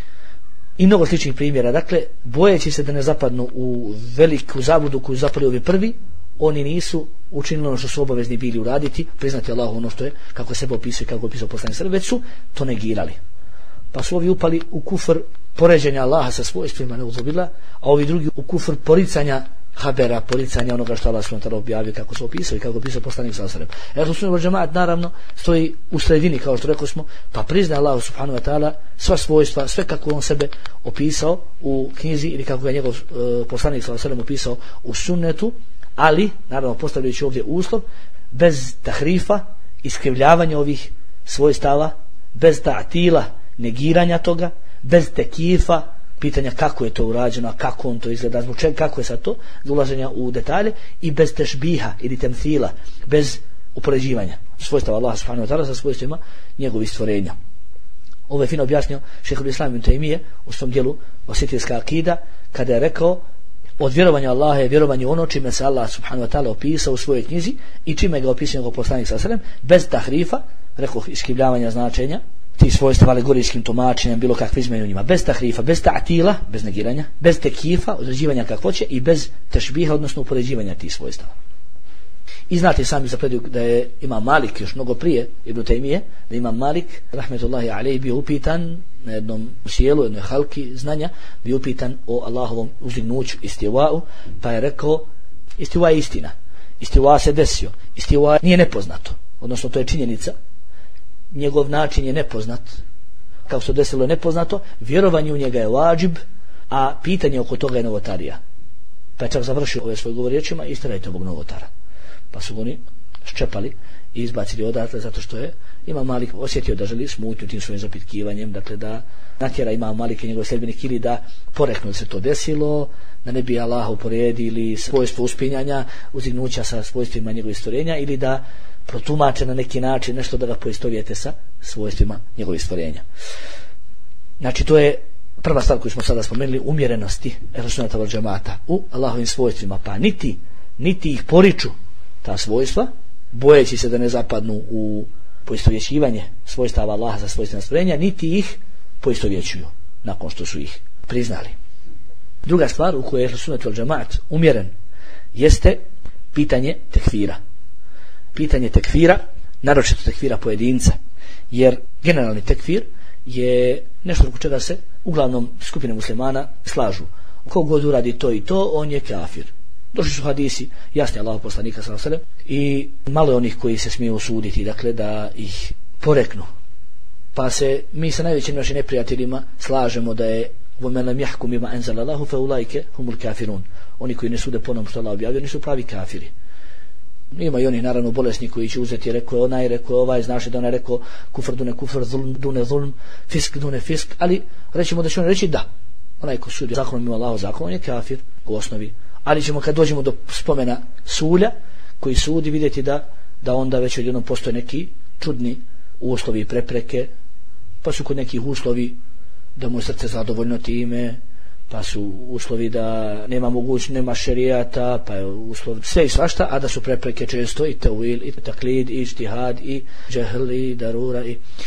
i mnogo sličnih primjera. Dakle, bojeći se da ne zapadnu u veliku zabludu koju zapali ovi prvi, oni nisu učinili ono što su obavezni bili uraditi, priznati Allahu ono što je, kako sebe opisuje, kako opisao poslanik sallallahu alejhi ve sellem, već su to negirali. Pa su ovi upali u kufr poređenja Allaha sa svojstvima, a ovi drugi u kufr poricanja habera, poricanja onoga što Allah subhanahu wa ta'ala objavio, kako se opisao i kako opisao poslanik sallallahu alejhi ve sellem. Ehlu sunnet wal džemaat naravno stoji u sredini, kao što rekli smo, pa priznaje Allahu subhanahu wa ta'ala sva svojstva, sve kako on sebe opisao u knjizi ili kako ga njegov poslanik sallallahu alejhi ve sellem opisao u sunnetu, ali naravno postavljajući ovdje uslov, bez tahrifa, iskrivljavanja ovih svojstava, bez ta'tila, negiranja toga, bez tekifa, pitanja kako je to urađeno, a kako on to izgleda, zbog čega, kako je sad to, ulaženja u detalje, i bez tešbiha ili temthila, bez upoređivanja svojstava Allaha subhanahu wa ta'ala sa svojstvima njegovih stvorenja. Ovo je fino objasnio Šejhul Islam ibn Tejmije u svom dijelu Osjetilska akida, kada je rekao: od vjerovanja Allaha je vjerovanje ono čime se Allah subhanahu wa ta'ala opisao u svojoj knjizi i čime ga opisao njegov poslanik sallallahu alejhi ve sellem, bez tahrifa, rekao, iskrivljavanja značenja tih svojstava alegorijskim tumačenjem, bilo kakve izmjene u njima, bez tahrifa, bez ta'tila, bez negiranja, bez tekifa, određivanja kakvoće, i bez tešbiha, odnosno upoređivanja tih svojstava. I znate sami za predaju da je Imam Malik još mnogo prije Ibn Tejmije, da Imam Malik rahmetullahi alejhi bio upitan na jednom sjelu, jednoj halki znanja, bio upitan o Allahovom uzdignuću, istivau, pa je rekao: istiva je istina, istiva se desio, istiva nije nepoznato, odnosno to je činjenica, njegov način je nepoznat, kako se desilo je nepoznato, vjerovanje u njega je vađib, a pitanje oko toga je novotarija. Pa je čak završio ove svoje govor riječima: istirajte ovog novotara. Pa su oni ščepali i izbacili odatle, zato što je Imam Malik osjetio da želi smutnju tim svojim zapitkivanjem, dakle da natjera Imam Malik i njegov sljedbenik ili da poreknu da se to desilo, da ne bi Allah uporedili svojstvo uspinjanja, uzdignuća sa svojstvima njegovih stvorenja, ili da protumače na neki način nešto da ga poistovijete sa svojstvima njegovih stvorenja. Znači, to je prva stvar koju smo sada spomenuli, umjerenosti ehlu sunneta vel džemata u Allahovim svojstvima, pa niti ih poriču ta svojstva, bojeći se da ne zapadnu u poistovjećivanje svojstava Allaha za svojstvena stvorenja, niti ih poistovjećuju nakon što su ih priznali. Druga stvar u kojoj je ehlu sunnet vel džemat umjeren jeste pitanje tekfira. Pitanje tekfira, naročito tekfira pojedinca, jer generalni tekfir je nešto oko čega se uglavnom skupine muslimana slažu. Ko god uradi to i to, on je kafir. Došli su hadisi jasni Allahov poslanika sallallahu alejhi ve sellem i malo je onih koji se smiju osuditi, dakle da ih poreknu. Pa se mi sa najvećim našim neprijateljima slažemo da je وَمَنْ لَمْ يَحْكُمْ بِمَا أَنزَلَ اللَّهُ فَأُولَٰئِكَ هُمُ الْكَافِرُونَ. Oni koji ne sude po onom što Allah objavio, nisu pravi kafiri. Ima i oni naravno bolesni koji će uzeti, rekao je onaj, rekao je ovaj, znaš da on je rekao kufr dune kufr, zulm dune zulm, fisk dune fisk, ali rećemo da će on reći da. Onaj ko sudi zakonom ima Allahov zakon, on je kafir u osnovi. Ali ćemo kad dođemo do spomena sulja koji sudi vidjeti da onda već odjednom postoje neki čudni uslovi i prepreke, pa su kod nekih uslovi da mu srce zadovoljno time, pa su uslovi da nema šerijata, pa je uslov sve i svašta, a da su prepreke često i tawil, i taklid, i ijtihad, i džehl, i darura.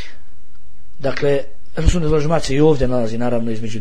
Dakle, Sunnet vel džemat se i ovdje nalazi naravno između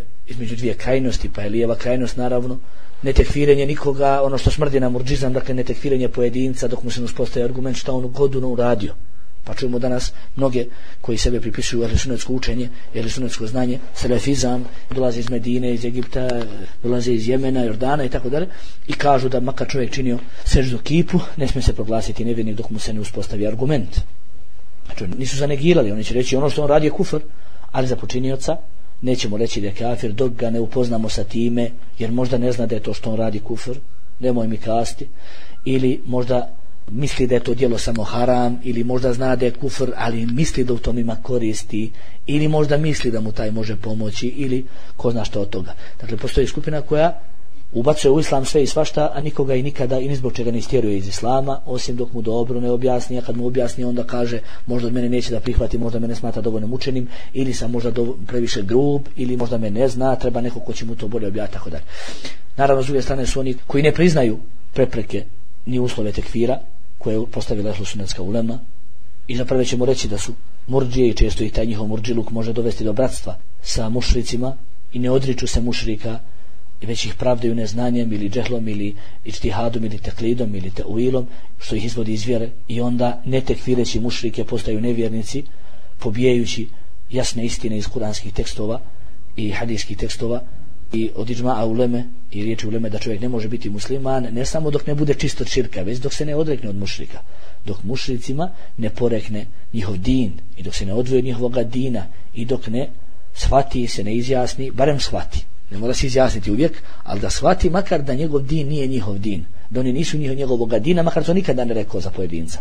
dvije krajnosti, pa je lijeva krajnost naravno ne tekfirenje nikoga, ono što smrdi na murdžizam, dakle ne tekfirenje pojedinca dok mu se ne uspostavi argument šta on godinu uradio. Pa čujemo danas mnoge koji sebe pripisuju ehlusunnetsko učenje, ehlusunnetsko znanje, selefizam, dolaze iz Medine, iz Egipta, dolaze iz Jemena, Jordana i tako dalje, i kažu da makar čovjek činio seždu kipu, ne smije se proglasiti nevjernik dok mu se ne uspostavi argument. Znači, nisu zanegirali, oni će reći ono što on radi je kufr, ali za počinioca nećemo reći da je kafir dok ga ne upoznamo sa time, jer možda ne zna da je to što on radi kufr, nemoj mi kasti, ili možda misli da je to djelo samo haram, ili možda zna da je kufr, ali misli da u tom ima koristi, ili možda misli da mu taj može pomoći, ili ko zna što od toga. Dakle, postoji skupina koja ubacuje u islam sve i svašta, a nikoga i nikada i ni zbog čega ne istjeruje iz islama, osim dok mu dobro ne objasni, a kad mu objasni onda kaže možda od mene neće da prihvati, možda me ne smatra dovoljno učenim, ili sam možda previše grub, ili možda me ne zna, treba neko ko će mu to bolje objasniti, tako dalje. Naravno, s druge strane su oni koji ne priznaju prepreke ni uslove tekfira koje je postavila ehlusunnetska ulema, i zapravo ćemo reći da su murdžije, i često i taj njihov murdžiluk može dovesti do bratstva sa mušricima, i ne odriču se mušrika, i već ih pravdaju neznanjem ili džehlom ili ijtihadom ili taklidom ili teuilom, što ih izvodi iz vjere, i onda ne tekfireći mušrike postaju nevjernici, pobijajući jasne istine iz kuranskih tekstova i hadijskih tekstova i od iđma'a uleme i riječi uleme da čovjek ne može biti musliman ne samo dok ne bude čist od širka, već dok se ne odrekne od mušrika, dok mušricima ne porekne njihov din i dok se ne odvoje njihovoga dina i dok ne shvati, se ne izjasni, barem shvati, ne mora se izjasniti uvijek, ali da shvati makar da njegov din nije njihov din, da oni nisu njegovoga dina, makar to nikada ne rekao za pojedinca.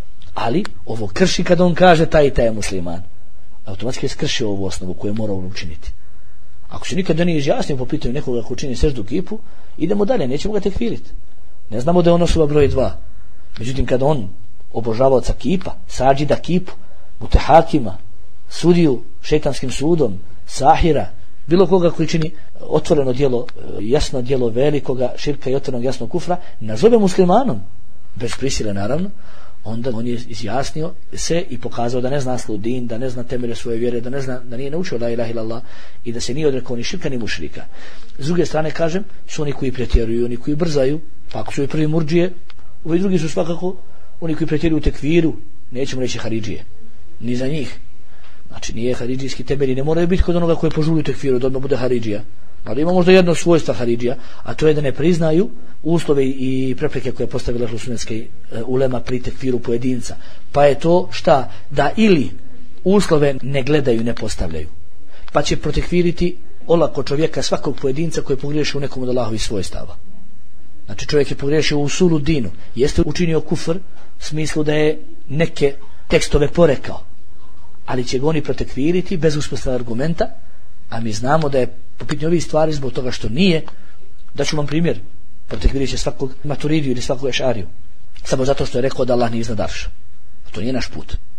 Ali ovo krši kada on kaže taj i taj je musliman, automatski je skršio ovu osnovu koju je morao učiniti. Ako se nikada nije izjasnio po pitanju nekoga ko čini seždu kipu, idemo dalje, nećemo ga tekfiriti. Ne znamo da je on osoba broj 2. Međutim, kada on obožavaoca kipa, sađida kipu, mutehakima, sudiju šejtanskim sudom, sahira, bilo koga koji čini otvoreno djelo, jasno djelo velikoga širka i otvorenog jasnog kufra, nazove muslimanom, bez prisile naravno, onda on je izjasnio se i pokazao da ne zna aslu din, da ne zna temelje svoje vjere, da ne zna, da nije naučio la ilaha illallah i da se nije odrekao ni širka ni mušrika. S druge strane, kažem, su oni koji pretjeruju, oni koji brzaju, pa ako su i prvi murdžije, ovi drugi su svakako oni koji pretjeruju u tekviru, nećemo reći haridžije, ni za njih. Znači, nije haridžijski temelji, ne moraju biti kod onoga koji požuli tekfiru, da odmah bude haridžija. Ali ima možda jedno svojstva haridžija, a to je da ne priznaju uslove i prepreke koje je postavila ehlusunnetska ulema pri tekfiru pojedinca. Pa je to šta? Da ili uslove ne gledaju, ne postavljaju, pa će protekviriti olako čovjeka, svakog pojedinca koji je pogriješio u nekom od Allahovih svojstava. Znači, čovjek je pogriješio u usulu dinu, jeste učinio kufr u smislu da je neke tekstove porekao, ali će ga oni protekviriti bez uspostave argumenta, a mi znamo da je po pitanju ovih stvari zbog toga što nije, da ću vam primjer, protekvirit će svakog maturidiju ili svakog ešariju, samo zato što je rekao da Allah nije iznad arša. To nije naš put.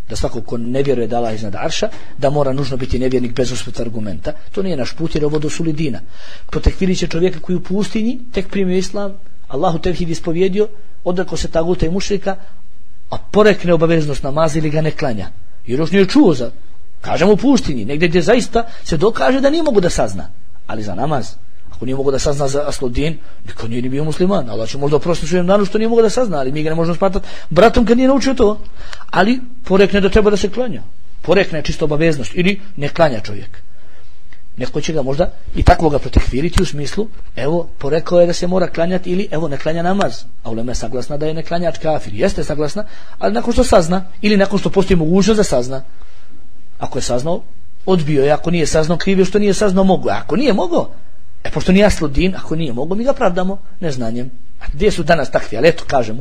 da svako ko ne vjeruje da Allah iznad arša, da mora nužno biti nevjernik bez usprta argumenta. To nije naš put jer je ovo do sulidina. Protekfirit će čovjeka koji u pustinji tek primio islam, Allahu tevhid ispovjedio, odrekao se taguta i mušrika, a porekne obaveznost namaza ili ga ne klanja. Jer još nije čuo za, kažemo u pustinji, negdje gdje zaista se dokaže da nije mogu da sazna. Ali za namaz, ako nije mogu da sazna za asludin, niko nije ni bio musliman. Allah će možda oprostiti svojem danu što nije mogu da sazna, ali mi ga ne možemo smatrati bratom kad nije naučio to. Ali porekne da treba da se klanja. Porekne čisto obaveznost ili ne klanja čovjek. Neko će ga možda i tako ga protekfiriti u smislu, evo, porekao je da se mora klanjati ili evo ne klanja namaz. A ulema je saglasna da je ne klanjač kafir. Jeste saglasna, ali nakon što sazna ili nakon što postoji mogućnost da sazna. Ako je saznao, odbio je. Ako nije saznao, krivio što nije saznao, mogu. Ako nije mogao, pošto nije asludin, ako nije mogao, mi ga pravdamo neznanjem. A gdje su danas takvi, ali eto, kažemo.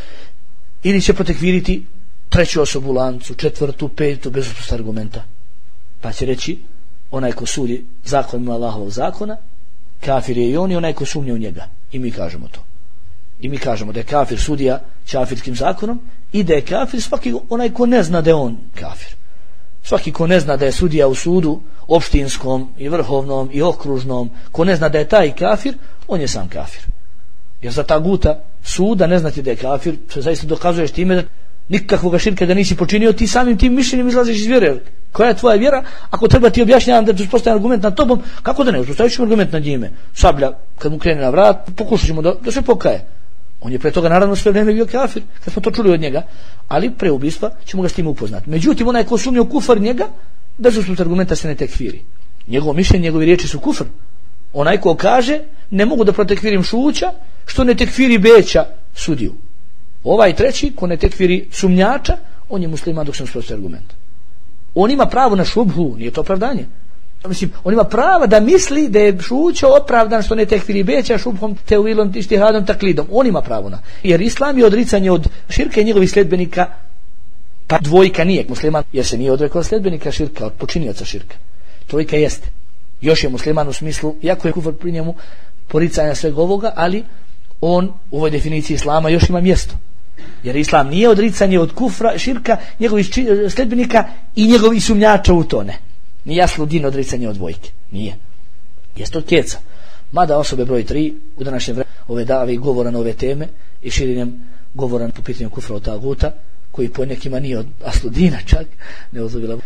Ili će protekviriti treću osobu u lancu, četvrtu, petu, bez usposta argumenta. Pa će reći, onaj ko sudi zakonima Allahovog zakona, kafir je i on i onaj ko sumnje u njega. I mi kažemo to. I mi kažemo da je kafir sudija kafirskim zakonom i da je kafir svaki onaj ko ne zna da je on kafir. Svaki ko ne zna da je sudija u sudu opštinskom i vrhovnom i okružnom, ko ne zna da je taj kafir, on je sam kafir. Jer za taguta suda ne znati da je kafir, to zaista dokazuješ time da nikakvog širka da nisi počinio, ti samim tim mišljenjem izlaziš iz vjere. Koja je tvoja vjera? Ako treba ti objašnjavam da ti uspostavim argument nad tobom, kako da ne uspostavit ćemo argument nad njime? Sablja, kad mu krene na vrat, pokušat ćemo da se pokaje. On je pre toga naravno sve vrijeme bio kafir, kad smo to čuli od njega, ali pre ubistva ćemo ga s tim upoznati. Međutim, onaj ko sumnje u kufar njega, bez usprta argumenta se ne tekfiri. Njegovo mišljenje, njegovi riječi su kufr. Onaj ko kaže, ne mogu da protekfirim šuća, što ne tekfiri beća sudiju. Ovaj treći, ko ne tekfiri sumnjača, on je musliman dok se ne uspostavi argument. On ima pravo na šubhu, nije to opravdanje. Mislim, on ima prava da misli da je šuća opravdan što ne tekfiri beća šubhom, tevilom, ištihadom, taklidom. On ima pravo na. Jer islam je odricanje od širka i njegovih sljedbenika, pa dvojka nije musliman, jer se nije odrekao sljedbenika širka, od počinioca širka. Trojka jeste. Još je musliman u smislu, iako je kufr pri njemu poricanja svega ovoga, ali on u ovoj definiciji islama još ima mjesto. Jer islam nije odricanje od kufra, širka, njegovih sljedbenika i njegovih sumnjača u to, ne. Nije asludin odricanje od dvojke. Nije. Jeste od keca. Mada osobe broj 3 u današnje vreme ove dave i govora na ove teme i širenjem govora po pitanju kufra od taguta, koji po nekima nije od asludina čak, ne odlovila.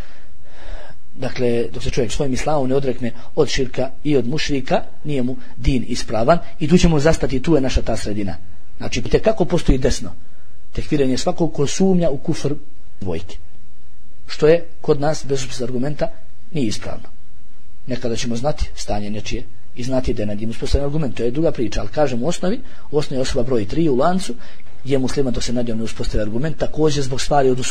Dakle, dok se čovjek svojim islamom ne odrekne od širka i od mušrika, nije mu din ispravan i tu ćemo zastati, tu je naša ta sredina. Znači, kako postoji desno? Tekfirenje svakog ko sumnja u kufr dvojke. Što je kod nas bez argumenta nije ispravno. Nekada ćemo znati stanje nečije i znati da je nad njim uspostavljen argument. To je druga priča, ali kažem u osnovi osoba broj 3 u lancu je musliman dok se nad njom ne uspostavi argument. Također zbog stvari od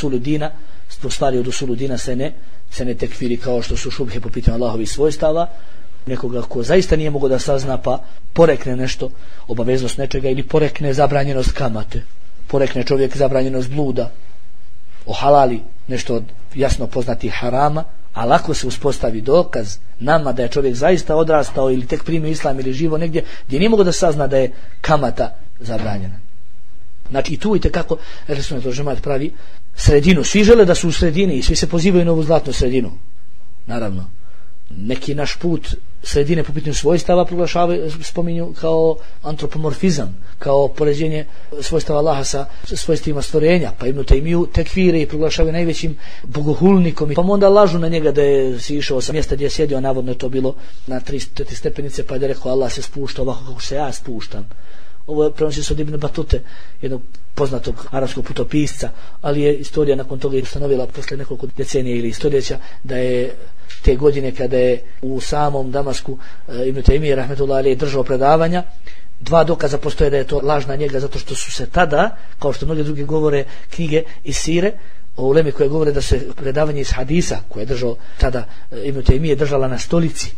usulu dina se ne tekfiri kao što su šubhe po pitanju Allahovih svojstava. Nekoga ko zaista nije mogao da sazna pa porekne nešto, obaveznost nečega ili porekne zabranjenost kamate, porekne čovjek zabranjenost bluda, ohalali nešto od jasno poznatih harama, ali ako se uspostavi dokaz nama da je čovjek zaista odrastao ili tek primio islam ili živo negdje gdje nije mogao da sazna da je kamata zabranjena. Znači i tu i tekako Sunnetul džemaat pravi sredinu. Svi žele da su u sredini i svi se pozivaju na ovu zlatnu sredinu. Naravno, neki naš put sredine po pitanju svojstava proglašavaju, spominju kao antropomorfizam, kao poređenje svojstava Allaha sa svojstvima stvorenja, pa Ibn Taymiju tekfire i proglašavaju najvećim bogohulnikom, pa onda lažu na njega da je si išao sa mjesta gdje je sjedio, navodno je to bilo na 3 stepenice, pa je rekao Allah se spušta ovako kako se ja spuštam. Ovo je prenosi se od Ibn Batute, jednog poznatog arapskog putopisca, ali je istorija nakon toga ustanovila posle nekoliko decenija ili stoljeća da je te godine kada je u samom Damasku Ibn Taymije rahmetullahi alejhi držao predavanja, 2 dokaza postoje da je to laž na njega, zato što su se tada, kao što mnogi drugi govore knjige iz sire, o ulemi koje govore da se predavanje iz hadisa koje je držao tada Ibn Taymije držala na stolici,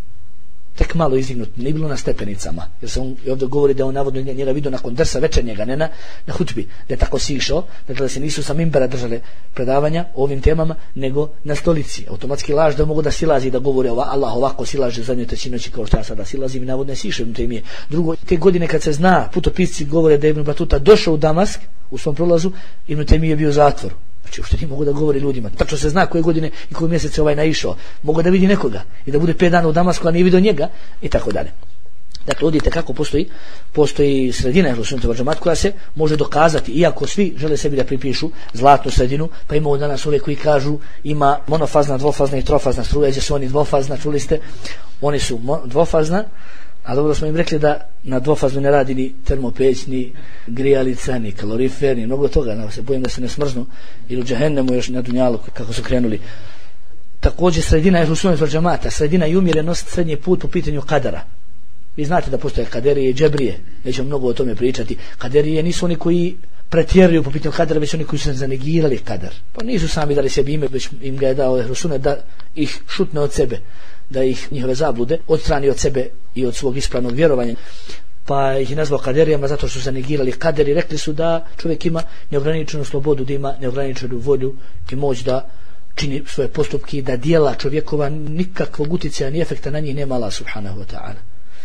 tek malo izdignut, nije bilo na stepenicama, jer se on ovdje govori da on navodno njega vidio nakon drsa večernjega, ne na hutbi, da je tako sišao, dakle da se nisu sa mimbera držale predavanja o ovim temama, nego na stolici. Automatski laž da mogu da silazi da govori Allah ovako silaže zadnjoj trećini noći kao što ja sada silazim i navodno je sišao Ibn Taymije. Drugo, te godine kad se zna, putopisci govore da je Ibn Batuta došao u Damask u svom prolazu, Ibn Taymije je bio u zatvoru. Znači, uopšte nije mogu da govori ljudima. Tačno se zna koje godine i koje mjesece naišao. Mogu da vidi nekoga i da bude 5 dana u Damasku, a nije vidio njega i tako dalje. Dakle, vidite kako postoji sredina ehlu sunneta vel džemaat koja se može dokazati, iako svi žele sebi da pripišu zlatnu sredinu, pa imamo danas ove koji kažu ima monofazna, dvofazna i trofazna struja, gdje su oni dvofazna, čuli ste, oni su dvofazna, a dobro smo im rekli da na dvofaznu ne radi ni termopeć, ni grijalica, ni kalorifer, ni mnogo toga, da se bojim da se ne smrznu, ili u džehennemu još na dunjalu kako su krenuli. Također sredina ehlu sunneta vel džemaata, sredina i umjerenost, srednji put po pitanju kadara. Vi znate da postoje kaderije i džebrije, nećemo mnogo o tome pričati. Kaderije nisu oni koji pretjeruju po pitanju kadara, već oni koji su zanegirali kadar. Pa nisu sami dali sebi ime, već im ga je dao ehlu sunnet da ih šutne od sebe, da ih njihove zablude odstrani od sebe i od svog ispravnog vjerovanja. Pa ih je nazvao kaderijama zato što su zanegirali kader i rekli su da čovjek ima neograničenu slobodu, da ima neograničenu volju i moć da čini svoje postupke i da djela čovjekova nikakvog utjecaja ni efekta na njih nema Allah subhanahu wa ta'ala.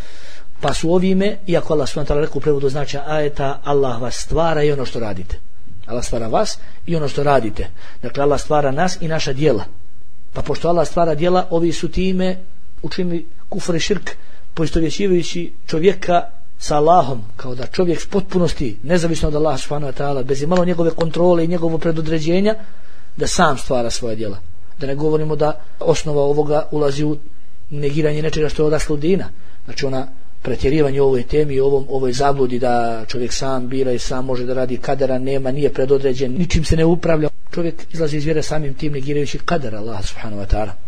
Pa su ovime, iako Allah subhanahu wa ta'ala rekao u prevodu značaja ajeta, Allah vas stvara i ono što radite. Allah stvara vas i ono što radite. Dakle, Allah stvara nas i naša djela. Pa pošto Allah stvara djela, ovi su time učinili kufr i širk, poistovjećivajući čovjeka sa Allahom, kao da čovjek s potpunosti, nezavisno od Allah subhanahu wa ta'ala, bez imalo njegove kontrole i njegovo predodređenja, da sam stvara svoje djela. Da ne govorimo da osnova ovoga ulazi u negiranje nečega što je odaslo od dina. Znači ona pretjerivanje u ovoj temi i ovoj zabludi da čovjek sam bira i sam može da radi kadera nema, nije predodređen, ničim se ne upravlja. Čovjek izlazi iz vjere samim tim negirajući kadera Allah subhanahu wa ta'ala.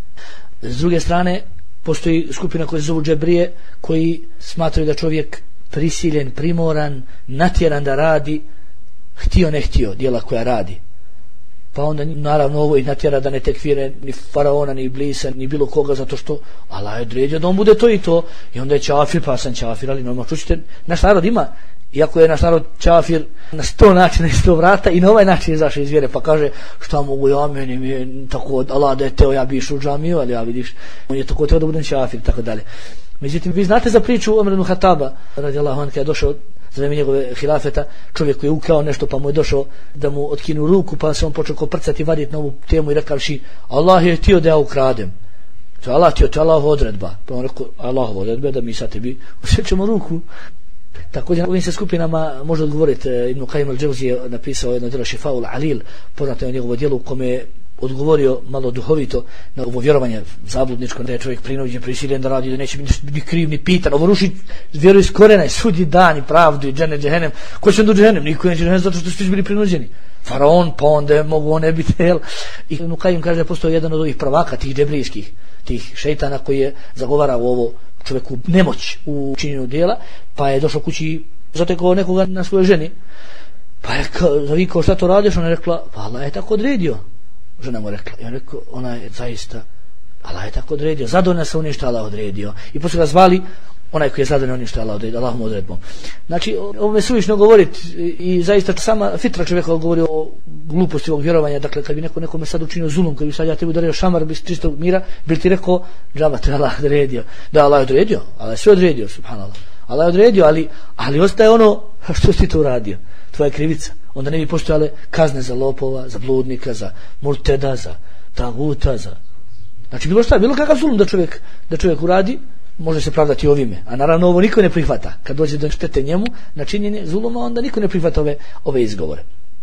S druge strane, postoji skupina koja se zovu džebrije, koji smatraju da čovjek prisiljen, primoran, natjeran da radi, htio ne htio djela koja radi. Pa onda naravno ovo ih natjera da ne tekfire ni faraona, ni iblisa, ni bilo koga, zato što Allah je odredio da on bude to i to, i onda je čafir, pa sam čafir, ali normalno čućete, naš narod ima, iako je naš narod čafir na 100 načina i 100 vrata, i na ovaj način izašao iz vjere, pa kaže šta mogu ja, meni mi je tako Allah da je teo, ja bi išao u džamiju, ali ja vidiš, on je tako teo da budem čafir, tako dalje. Međutim, vi znate za priču Omer ibn Hataba, radijallahu anhu, kada je došao za vrijeme njegove hilafeta, čovjek koji je ukrao nešto, pa mu je došao da mu otkinu ruku, pa se on počeo koprcati i vaditi na ovu temu i rekavši Allah je htio da ja ukradem. To je Allah htio, to je Allahova odredba. Pa on rekao, Allahova odredba da mi sad tebi osjećamo ruku. Također ovim se skupinama može odgovoriti. Ibn Qayyim al-Jawzi je napisao jedno djelo Šifa'ul Alil, poznato je njegovo djelo u kome je odgovorio malo duhovito na ovo vjerovanje zabludničko, da je čovjek prinuđen, prisiljen da radi, da neće biti kriv ni pitan, ovo ruši vjeru iz korena i sudi dan i pravdu i džennet, džehennem. Ko će on do džehennem? Niko neće džehennem zato što su bili prinuđeni. Faraon, pa onda mogu on ne biti, jel? I Ibn Qayyim kaže da postoji jedan od ovih prvaka, tih džebrijskih, tih šejtana koji je zagovarao ovo čovjeku nemoć u činjenju djela, pa je došao kući, zatekao nekoga na svojoj ženi, pa je zavikao šta to radiš, ona je rekla, pa Allah je tako odredio. Žena mu rekla, i on rekao, ona je zaista, Allah je tako odredio, zadovoljna se onim što Allah odredio. I poslije ga zvali onaj koji je zadovoljan onim što Allah odredio, Allahom odredbom. Znači, ovo me suvišno govoriti i zaista sama fitra čovjeka govori o gluposti ovog vjerovanja. Dakle, kad bi nekome sad učinio zulum, kad bi sad ja tebi udario šamar bez čistog mira, bi ti rekao, džaba, to je Allah odredio. Da, Allah je odredio, Allah je sve odredio, subhanallah. Allah je odredio, ali ostaje ono što si to uradio, tvoja krivica. Onda ne bi postojale kazne za lopova, za bludnika, za murteda, za taguta, znači bilo šta, bilo kakav zulum da čovjek uradi, može se pravdati ovime. A naravno ovo niko ne prihvata. Kad dođe do štete njemu na činjenje zuluma, onda niko ne prihvata ove izgovore.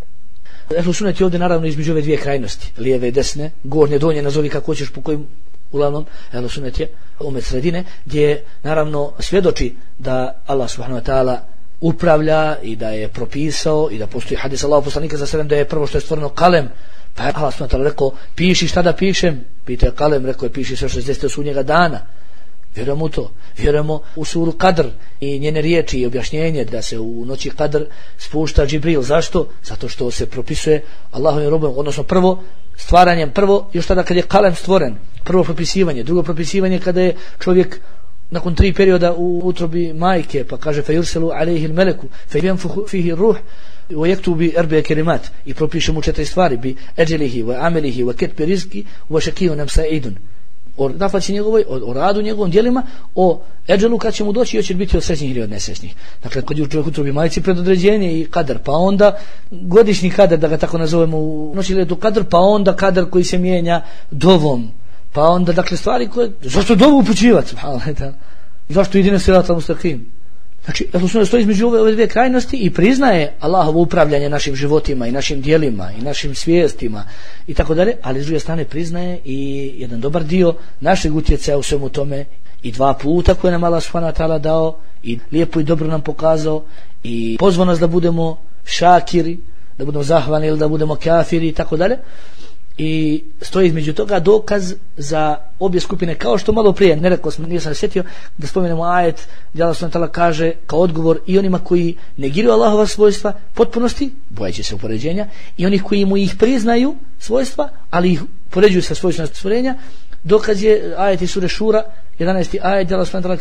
Ehlu sunnet je ovdje naravno između ove dvije krajnosti, lijeve i desne, gornje, donje, nazovi kako hoćeš, po kojim uglavnom ehlu sunnet je umet sredine, gdje naravno svjedoči da Allah subhanahu wa ta'ala upravlja i da je propisao i da postoji hadis Allahov poslanika za sallam da je prvo što je stvoreno kalem, pa je Allah subhanahu wa ta'ala rekao piši šta da pišem, pita je kalem, rekao je piši sve što se desilo sudnjega dana. Vjerujemo u to, vjerujemo u suru Kadr i njene riječi i objašnjenje da se u noći Kadr spušta Džibril. Zašto? Zato što se propisuje Allahovim robom, odnosno prvo stvaranjem, prvo još tada kad je kalem stvoren, prvo propisivanje, drugo propisivanje kada je čovjek nakon 3 perioda u utrobi majke, pa kaže fejurselu alejhi meleku fejenfuhu fihi ruh wa yaktubi arba'a kalimat, i propiše mu 4 stvari, bi ajlihi wa amalihi wa katbi rizqi wa shakiyun am sa'idun. o nafaci njegovoj, o radu njegovom, djelima, o eđelu kad će mu doći i hoće biti od srećnih ili od nesrećnih. Dakle, kad je u čovjek utrobi majci predodređenje i kadar, pa onda godišnji kadar, da ga tako nazovemo u noći letu kadar, pa onda kadar koji se mijenja dovom, pa onda, dakle, stvari koje, zašto dovu upućivati? Zašto ide na siratal mustaqim? Znači, Ehlus stoji između ove dvije krajnosti i priznaje Allahovo upravljanje našim životima i našim djelima i našim svijestima i tako dalje, ali s druge strane priznaje i jedan dobar dio našeg utjecaja u svemu tome i 2 puta koje nam Allah subhanahu wa ta'ala dao i lijepo i dobro nam pokazao i pozvao nas da budemo šakiri, da budemo zahvalni ili da budemo kafiri i tako dalje. I stoji između toga dokaz za obje skupine, kao što malo prije ne rekao smo, nisam sjetio da spomenemo ajet gdje Allah subhanahu wa ta'ala kaže kao odgovor i onima koji negiraju Allahova svojstva potpunosti, bojeći se upoređenja, i onih koji mu ih priznaju svojstva, ali ih poređuju sa svojstvima stvorenja. Dokaz je ajet iz sure Šura, 11. ajet gdje Allah subhanahu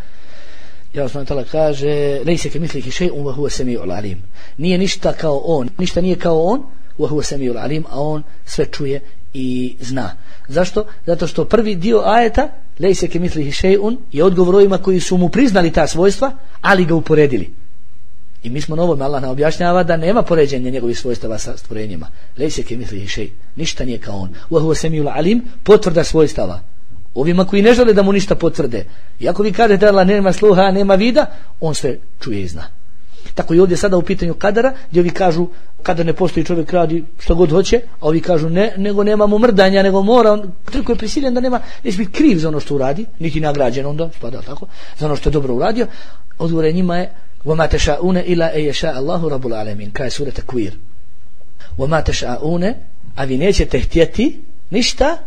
wa ta'ala kaže lejse kemithlihi šej'un wa huwa semi'ul alim. Nije ništa kao on, ništa nije kao on, wa huwa semi'ul alim, a on sve čuje i zna. Zašto? Zato što prvi dio ajeta lejse kemithlihi šej'un je odgovor ovima koji su mu priznali ta svojstva, ali ga uporedili. I mi smo na ovome, Allah nam objašnjava da nema poređenja njegovih svojstava sa stvorenjima. Lejse kemithlihi šej', ništa nije kao on. Wa huwa semi'ul alim, potvrda svojstava. Ovima koji ne žele da mu ništa potvrde, iako vi kažete da Allah nema sluha, nema vida, on sve čuje i zna. Tako i ovdje sada u pitanju kadara, gdje ovi kažu kadar ne postoji, čovjek radi što god hoće, a ovi kažu ne, nego nemamo mrdanja, nego mora, on toliko je prisiljen da nema, neće biti kriv za ono što uradi, niti nagrađen onda, spada tako, za ono što je dobro uradio. Odgovor njima je وَمَا تَشَاءُونَ إِلَّا أَن يَشَاءَ اللَّهُ رَبُّ الْعَالَمِينَ, kraj sure Tekvir. وَمَا تَشَاءُونَ, a vi nećete htjeti ništa.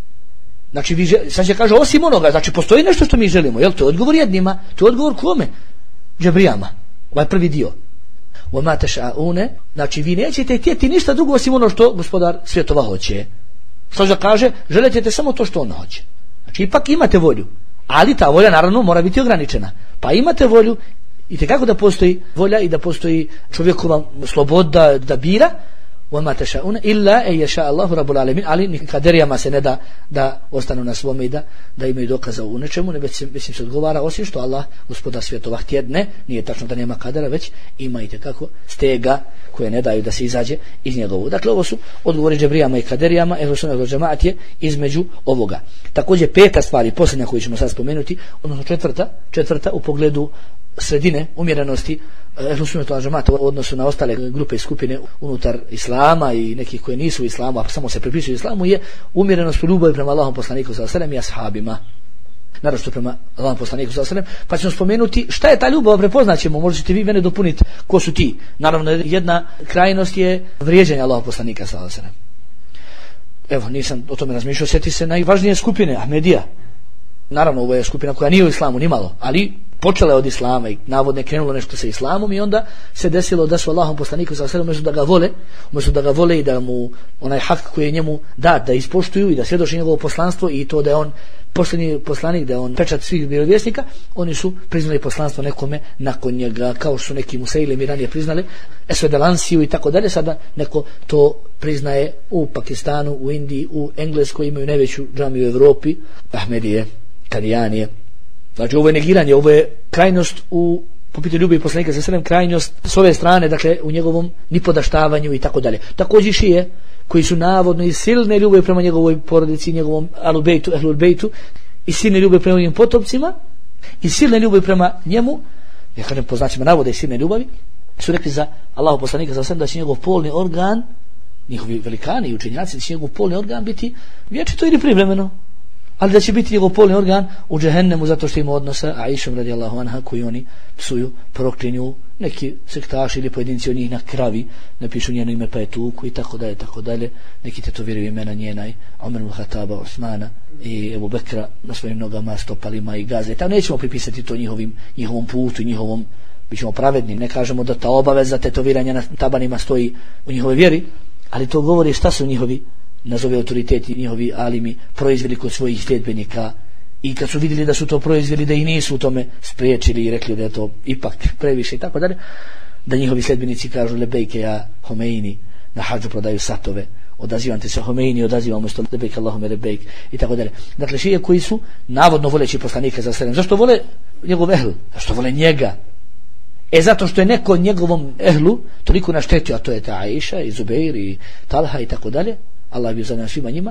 Znači, sad će kaže osim onoga, znači postoji nešto što mi želimo, jel to je odgovor jednima, to je odgovor kome? Džabrijama, ovaj prvi dio. وَمَا تَشَاءُونَ, znači vi nećete htjeti ništa drugo osim ono što gospodar svjetova hoće. Što da kaže, želite samo to što on hoće. Znači ipak imate volju, ali ta volja naravno mora biti ograničena. Pa imate volju i tekako da postoji volja i da postoji čovjekova sloboda da bira. وَمَا تَشَاءُونَ إِلَّا أَن يَشَاءَ اللَّهُ رَبُّ الْعَالَمِينَ, ali ni kaderijama se ne da ostanu na svome i da imaju dokaza u nečemu, ne već se odgovara osim što Allah, gospodar svjetova, htjedne. Nije tačno da nema kadera, već ima i tekako stega koje ne daju da se izađe iz njegovu. Dakle, ovo su odgovori džabrijama i kaderijama. Ehlus sunnah wal džemaat je između ovoga. Također 5. stvar i posljednja koju ćemo sad spomenuti, odnosno četvrta u pogledu sredine, umjerenosti Ehlus sunnah wal džemaata u odnosu na ostale grupe i skupine unutar islama i nekih koje nisu u islamu, a samo se pripisuju islamu, je umjerenost u ljubavi prema Allahom poslaniku sallallahu alejhi ve sellem i ashabima, naročito prema Allahom poslaniku sallallahu alejhi ve sellem. Pa ćemo spomenuti šta je ta ljubav, prepoznaćemo, možda ćete vi mene dopuniti ko su ti. Naravno, jedna krajnost je vrijeđanje Allahom poslanika sallallahu alejhi ve sellem. Evo, nisam o tome razmišljao, sjeti se najvažnije skupine, Ahmedija. Naravno, ovo je skupina koja nije u islamu nimalo, ali počela je od islama i navodno je krenulo nešto sa islamom i onda se desilo da su Allahom poslaniku sallallahu alejhi ve sellem umjesto da ga vole i da mu onaj hak koji je njemu dat da ispoštuju i da svjedoči njegovo poslanstvo i to da je on posljednji poslanik, da je on pečat svih vjerovjesnika, oni su priznali poslanstvo nekome nakon njega, kao što su neki Musejlemi ranije priznali, Esvedalansiju i tako dalje. Sada neko to priznaje u Pakistanu, u Indiji, u Engleskoj, imaju najveću džamiju u Evropi, Ahmedije, Kadijanije. Znači, ovo je negiranje, ovo je krajnost po pitanju ljubavi poslanika sallallahu alejhi ve sellem, krajnost s ove strane, dakle u njegovom nipodaštavanju i tako dalje. Također šije koji su navodno i silne ljubavi prema njegovoj porodici, njegovom Ahlul Bejtu, i silne ljubavi prema njegovim potopcima i silne ljubavi prema njemu, ja kažem po znacima navode i silne ljubavi, su rekli za Allahu poslanika sallallahu alejhi ve sellem da će njegov polni organ, njihovi velikani i učenjaci, da će njegov polni organ biti vječito ili privremeno, ali da će biti njegov polni organ u džehennemu zato što ima odnosa Aishom radijallahu anha koju oni psuju, proklinju, neki sektaši ili pojedinci od njih na kravi napišu njeno ime pa je tuku i tako dalje, neki tetoviraju imena njena i Omer ibn Khattaba, Osmana i Ebu Bekra na svojim nogama, stopalima i gaze. I tamo nećemo pripisati to njihovom putu i njihovom, bit ćemo pravedni, ne kažemo da ta obaveza tetoviranja na tabanima stoji u njihovoj vjeri, ali to govori šta su njihovi nazove autoriteti, njihovi alimi proizveli kod svojih sljedbenika i kad su vidjeli da su to proizveli, da ih nisu u tome spriječili i rekli da je to ipak previše i tako dalje, da njihovi sljedbenici kažu lebejke ja Homeini, na hadžu prodaju satove odazivam te se Homeini, odazivam umjesto lebejk Allahume lebejk i tako dalje. Dakle, šije koji su navodno voleći poslanika sallallahu alejhi ve sellem. Zašto vole njegov ehl? Zašto vole njega? Zato što je neko njegovom ehlu toliko naštetio, a to je ta Aisha i Zubeir i Talha i tako dalje, Allah je bio za nas svima njima,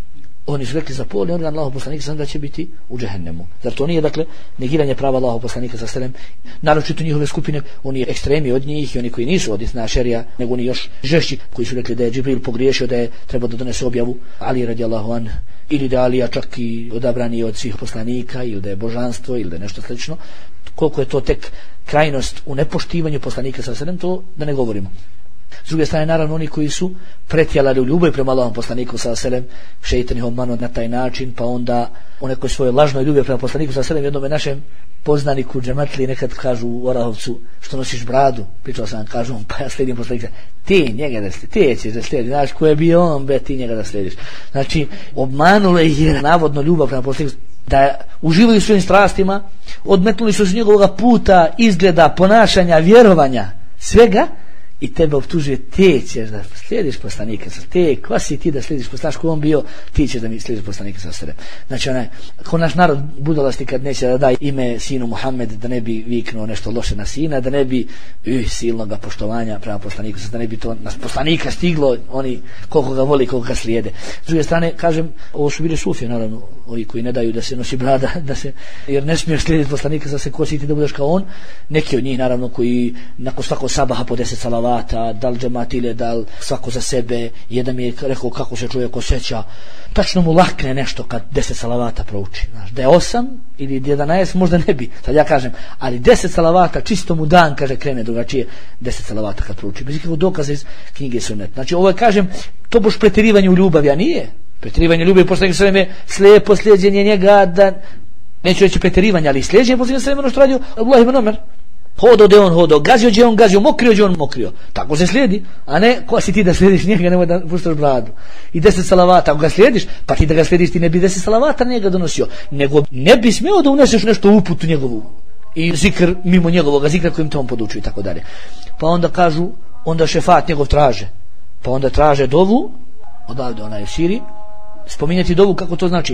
oni su rekli za polni organ Allahov poslanika sam da će biti u džehennemu. Zar to nije, dakle, negiranje prava Allahov poslanika sa selem, naročito njihove skupine, oni ekstremi od njih i oni koji nisu od Isna šerija, nego oni još žešći koji su rekli da je Džibril pogriješio, da je trebao da donese objavu Ali radijallahu an, ili da Alija čak i odabrani od svih poslanika, ili da je božanstvo, ili da je nešto slično. Koliko je to tek krajnost u nepoštivanju poslanika sa selem, to da ne govorimo. S druge strane, naravno, oni koji su pretjerali u ljubav prema Allahom poslaniku sallallahu alejhi ve sellem, šejtan ih obmanuo na taj način, pa onda u nekoj svojoj lažnoj ljubavi prema poslaniku sallallahu alejhi ve sellem, jednom našem poznaniku džematliji nekad kažu u Orahovcu, što nosiš bradu, pričao sam, kažu on, pa ja slijedim poslanika, ti njega da slijediš, ti ćeš da slijediš, znaš ko je bio on, be, ti njega da slijediš. Znači, obmanulo ih je navodno ljubav prema poslaniku, da uživaju svojim strastima, odmetnuli su s njegovog puta, izgleda, ponašanja, vjerovanja, svega, i tebe optužuje, ti ćeš da slijediš poslanika sa te, ko si ti da slijediš poslanika, ko on bio, ti ćeš da mi slijediš poslanika sa sebe. Znači ko naš narod budalasti kad neće da da ime sinu Muhammed, da ne bi viknuo nešto loše na sina, da ne bi silnoga poštovanja prema poslaniku, da ne bi to na poslanika stiglo, oni koliko ga voli, koliko ga slijede. S druge strane, kažem, ovo su bili sufije, naravno, ovi koji ne daju da se nosi brada, da se, jer ne smiješ slijediti poslanika, da se kositi da budeš kao on. Neki od njih, naravno, koji nakon svakog sabaha po 10 salavata, da li džemat ili da li svako za sebe, jedan mi je rekao kako se čovjek osjeća, tačno mu lakne nešto kad 10 salavata prouči, znaš, da je 8 ili 11 možda ne bi, sad ja kažem, ali 10 salavata čisto mu dan, kaže, krene drugačije 10 salavata kad prouči, bez ikakvog dokaza iz knjige Sunnet. Znači ovo je, kažem, to boš pretjerivanje u ljubavi, a nije pretjerivanje u ljubavi, poslanik sallallahu alejhi ve sellem slijepo slijeđenje njega, da neću reći pretjerivanje, ali slijeđenje poslanika sallallahu alejhi ve sellem ono što radio Abdullah ibn Omer. Hodo gdje on hodo, gazio gdje on gazio, mokrio gdje on mokrio. Tako se slijedi, a ne ko si ti da slijediš njega, nemoj da puštaš bradu. I 10 salavata, ako ga slijediš, pa ti da ga slijediš, ti ne bi 10 salavata njega donosio, nego ne bi smio da uneseš nešto u uputu njegovu i zikr mimo njegovog zikra kojim te on podučuje i tako dalje. Pa onda kažu, onda šefat njegov traže, pa onda traže dovu, odavde onaj u Siriji, spominjati dovu kako to znači.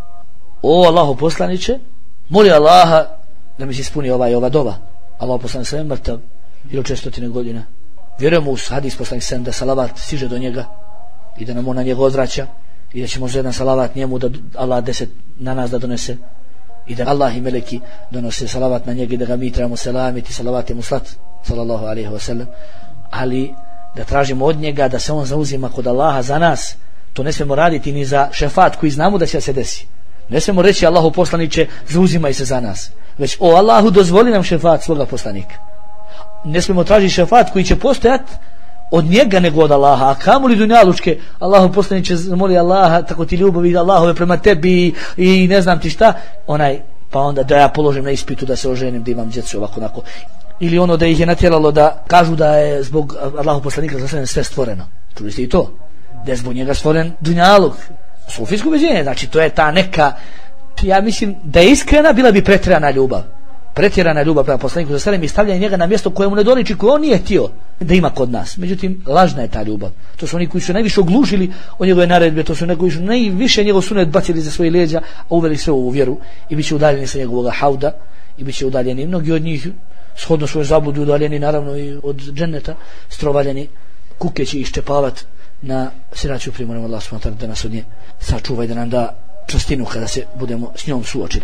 O Allahu poslaniće, moli Allaha da mi se ispuni ova dova. Allah poslanik sallallahu alejhi ve sellem mrtav ili 400 godina. Vjerujemo u hadis poslanik sallallahu da salavat siže do njega i da nam on na njega odvraća i da ćemo za jedan salavat njemu da Allah 10 na nas da donese i da Allah i meleki donose salavat na njega i da ga mi trebamo selamiti, salavat mu slat sallallahu alejhi ve sellem, ali da tražimo od njega da se on zauzima kod Allaha za nas, to ne smemo raditi ni za šefat koji znamo da će se desi. Ne smemo reći Allahu poslaniće zauzimaj se za nas, već o Allahu dozvoli nam šefat svoga poslanika. Ne smemo tražiti šefat koji će postojat od njega nego od Allaha, a kamoli dunjalučke Allahu poslaniće moli Allaha tako ti ljubavi Allahove prema tebi i ne znam ti šta, pa onda da ja položim na ispitu da se oženim, da imam djecu ovako onako, ili ono da ih je natjeralo da kažu da je zbog Allahu poslanika za sve stvoreno. Čuli ste i to, da je zbog njega stvoren dunjaluk, sufijsko ubeđenje. Znači to je ta neka, ja mislim da je iskrena, bila bi pretjerana ljubav prema poslaniku sallallahu alejhi ve sellem i stavljanje njega na mjesto koje mu ne doliči, koje on nije htio da ima kod nas. Međutim, lažna je ta ljubav. To su oni koji su najviše oglušili o njegove naredbe, to su oni koji su najviše njegov sunet bacili za svoje leđa, a uveli sve u vjeru i bit će udaljeni sa njegovog hauda i bit će udaljeni mnogi od njih shodno svoje zabludu, udaljeni naravno i od dženneta, strovaljeni, kuke će iščepavat na siraču. Primoramo Allah subhanahu wa ta'ala da nas od nje sačuva i da nam da čvrstinu kada se budemo s njom suočili.